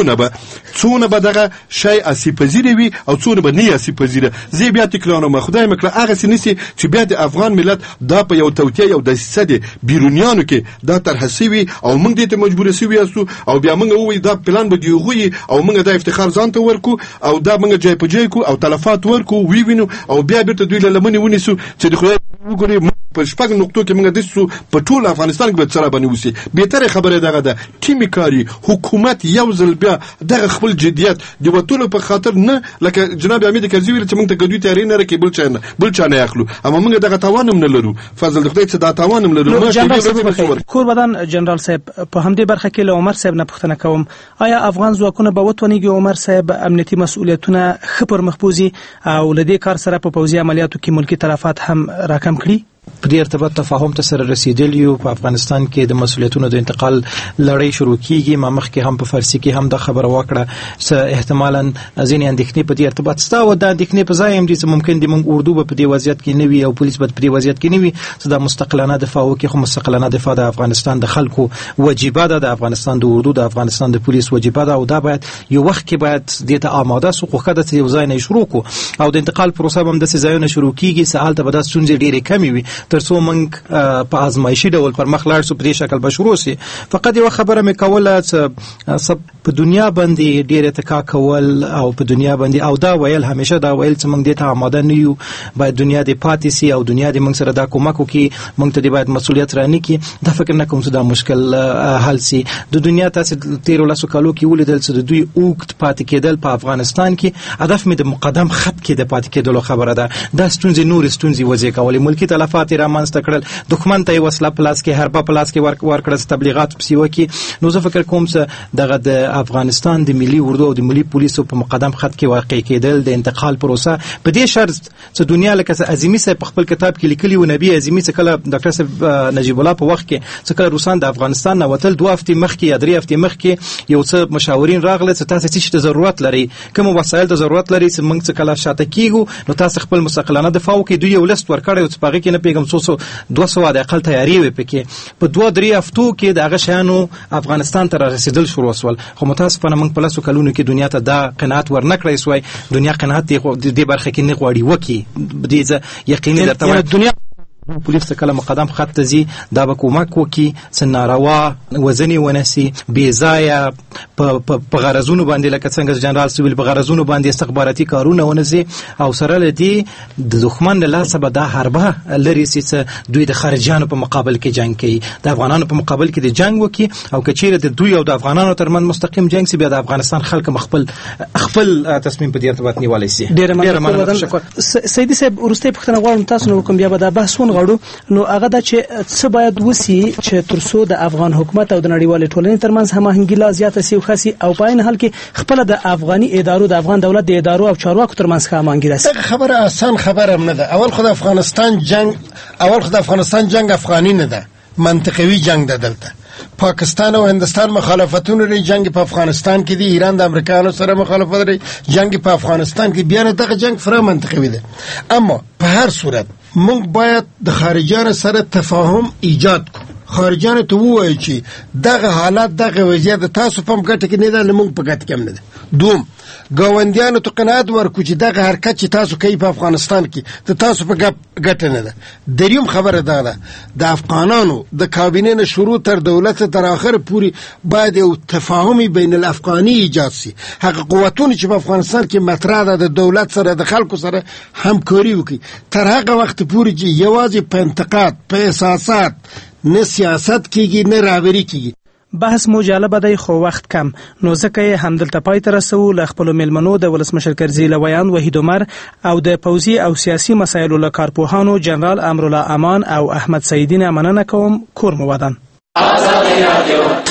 څونه به دغه شی اسی پذیری وي او څونه به نه اسی پذیره. زه بیا تکرارم خدای مکړه هغه سنسي چې بیا د افغان ملت دا په یو توتیا یو د سده بیرونیانو کې دا طرح شوی او موږ دې ته مجبور شوی یو او بیا موږ وې دا پلان به دیغوي او موږ دا افتخار ځان ته ورکو او دا موږ جای په جای کو او تلفات ورکو وی وینو او بیا بیرته دوی لمنې ونیسو چې د خدای وګوري په شپږ نقطو کې موږ د سو په ټول افغانستان کې به سره باندې وسی. بهتره خبره دغه ده ټیمي کاری حکومت یو ځل بیا دغه خپل جديت د وټولو په خاطر نه لکه جناب امید کرزي ویل چې موږ ته ګډوي تیاری نه راکې بل چا نه اخلو، اما موږ دغه توانم نه لرو. فضل د خدای څخه دا توانم لرو. کوربدان جنرال صاحب په همدې برخه کې له عمر صاحب نه پوښتنه کوم، آیا افغان ځواکونه به وتونیږي عمر صاحب امنیتي مسؤلیتونه خبر مخبوزي او لدې کار سره په پوځي عملیاتو کې ملکی تلفات هم راکم کړي؟ په دې ارتباط تفاهم ته سره رسیدلی او په افغانستان کې د مسولیتونو د انتقال لړۍ شروع کیږي. ما مخکې هم په فارسی کې هم د خبره وکړه چې احتمالاً ځینې اندېښنې په دې ارتباط ستا و د اندېښنې په ځای هم دي چې ممکن دي موږ اردو په دې وضعیت کې نه وي او پولیس په دې وضعیت کې نه وي چې د مستقلانه دفاع وکړي. خو مستقلانه دفاع د افغانستان د خلکو وجیبه ده، د افغانستان د اردو د افغانستان د پولیس وجیبه ده او دا باید یو وخت کې باید دې ته آماده سو. خو کده چې یو ځای نه شروع کو او د انتقال پروسه هم د ځایونو شروع کیږي سهال ته به د ستونزې ډېرې کمې وي ترڅو موږ په ازمایشي ډول پر مخ لاړ سو په دې شکل به شروع سي. فقط یو خبره مې کوله چې په دنیا باندې ډېر اتکا کول او په دنیا باندې او دا ویل همیشه دا ویل چې موږ دې ته آماده نه یو، باید دنیا دې پاتې سي او دنیا دې موږ سره دا کومک وکړي، موږ ته دې باید مسؤلیت رانه کړي. دا فکر نه کوم چې دا مشکل حل سي. د دنیا تاسو 13 کالو کې ولیدل چې د دوی اوږد پاتې کېدل په افغانستان کې هدف مې د مقدم خط کې د پاتې کېدلو خبره ده. دا ستونزې نور ستونزې وځي کولې، ملکی تلفات اختلافات رامنځته کړل، دښمن ته وسله پلاس کې حربه پلاس کې ورکړه، تبلیغات پسې وکړي. نو زه فکر کوم چې دغه د افغانستان د ملي اردو او د ملي پولیسو په مقدم خط کې واقع کېدل د انتقال پروسه په دې شرط چې دنیا لکه اعظمي صاحب په خپل کتاب کې لیکلي و، نبی اعظمي چې کله ډاکټر صاحب نجیب الله په وخت کې چې کله روسان د افغانستان نه وتل 2 هفتې مخکې یا 3 هفتې مخکې یو څه مشاورین راغله چې تاسو څه ضرورت لري، کوم وسایل د ضرورت لري چې موږ څه کله شاته کیږو نو تاسو خپل مستقلانه دفاع وکړئ. دوی یو لیست ورکړی او په هغه کې نه پیغام 200 د اقل تیاری وي پکې. په 2-3 هفتو کې دغه شانو افغانستان ته رسیدل شروع وسول، خو متاسفانه موږ په لاسو کلونو کې دنیا ته دا قناعت ورنکړی سوی. دنیا قناعت دې برخه کې نه غواړي وکي، دې یقیني درته دنیا پولیس ته کله مقدم خط ته ځي دا به کومک وکړي چې ناروا وزنې ونسي، بې ځایه په غرضونو باندې لکه څنګه جنرال سویل په غرضونو باندې استخباراتي کارونه ونسي، او سره له دې د دښمن له لاسه به دا حربه لري چې دوی د خارجیانو په مقابل کې جنګ کوي، د افغانانو په مقابل کې د جنګ وکړي. او که چیرې د دوی او د افغانانو ترمنځ مستقیم جنګ سي، بیا د افغانستان خلک خپل تصمیم په دې ارتباط نیولی سي. ډېره مننه. سیدي صاحب وروستۍ پوښتنه غواړم تاسو نه وکړم، بیا به دا بحث غړو. نو هغه دا چې څه باید وسی چې ترڅو د افغان حکومت او د نړیوال ټولنې ترمنځ هماهنګي لا زیاته سي او خاصي او په عین حال کې خپل د افغاني ادارو د افغان دولت د ادارو او چارواکو ترمنځ هماهنګي راسي. دا خبره آسان خبره نه ده. اول خو د افغانستان جنگ افغاني نه ده، منطقوي جنگ ده. دلته پاکستان او هندستان مخالفتونه لري، جنگ په افغانستان کې دي، ایران د امریکایانو سره مخالفت لري، جنگ په افغانستان کې بیا نه دغه جنگ فرا منطقوي ده. اما په هر صورت موږ باید د خارجيانو سره تفاهم ایجاد کړو، خارجيانو ته ووایي چې دغه حالت دغه وضعیت تاسو په ګټه کې نه ده، موږ په ګټه کې هم نه ده. دوم ګاونډیانو ته قناعت ورکړو چې دغه حرکت چې تاسو کوي په افغانستان کې د تاسو په ګټه نه ده. دریم خبره ده د افغانانو د کابینې نه شروع تر دولت تر اخر پوری باید یو تفاهمي بین الافغاني ایجاد شي. هغه قوتونه چې په افغانستان کې مطرح ده د دولت سره د خلکو سره همکاري وکړي تر هغه وخت پوری چې یوازې په انتقاد په احساسات نه سیاست کېږي نه راوړي کېږي. بحث مو جالب دی خو وخت کم، نو ځکه یې همدلته پای ته رسو. له خپلو میلمنو د ولسمشر کرزي لویان وحید عمر او د پوځي او سیاسي مسایلو له کارپوهانو جنرال امرالله امان او احمد سعیدي نه مننه کوم. کور مو ودان.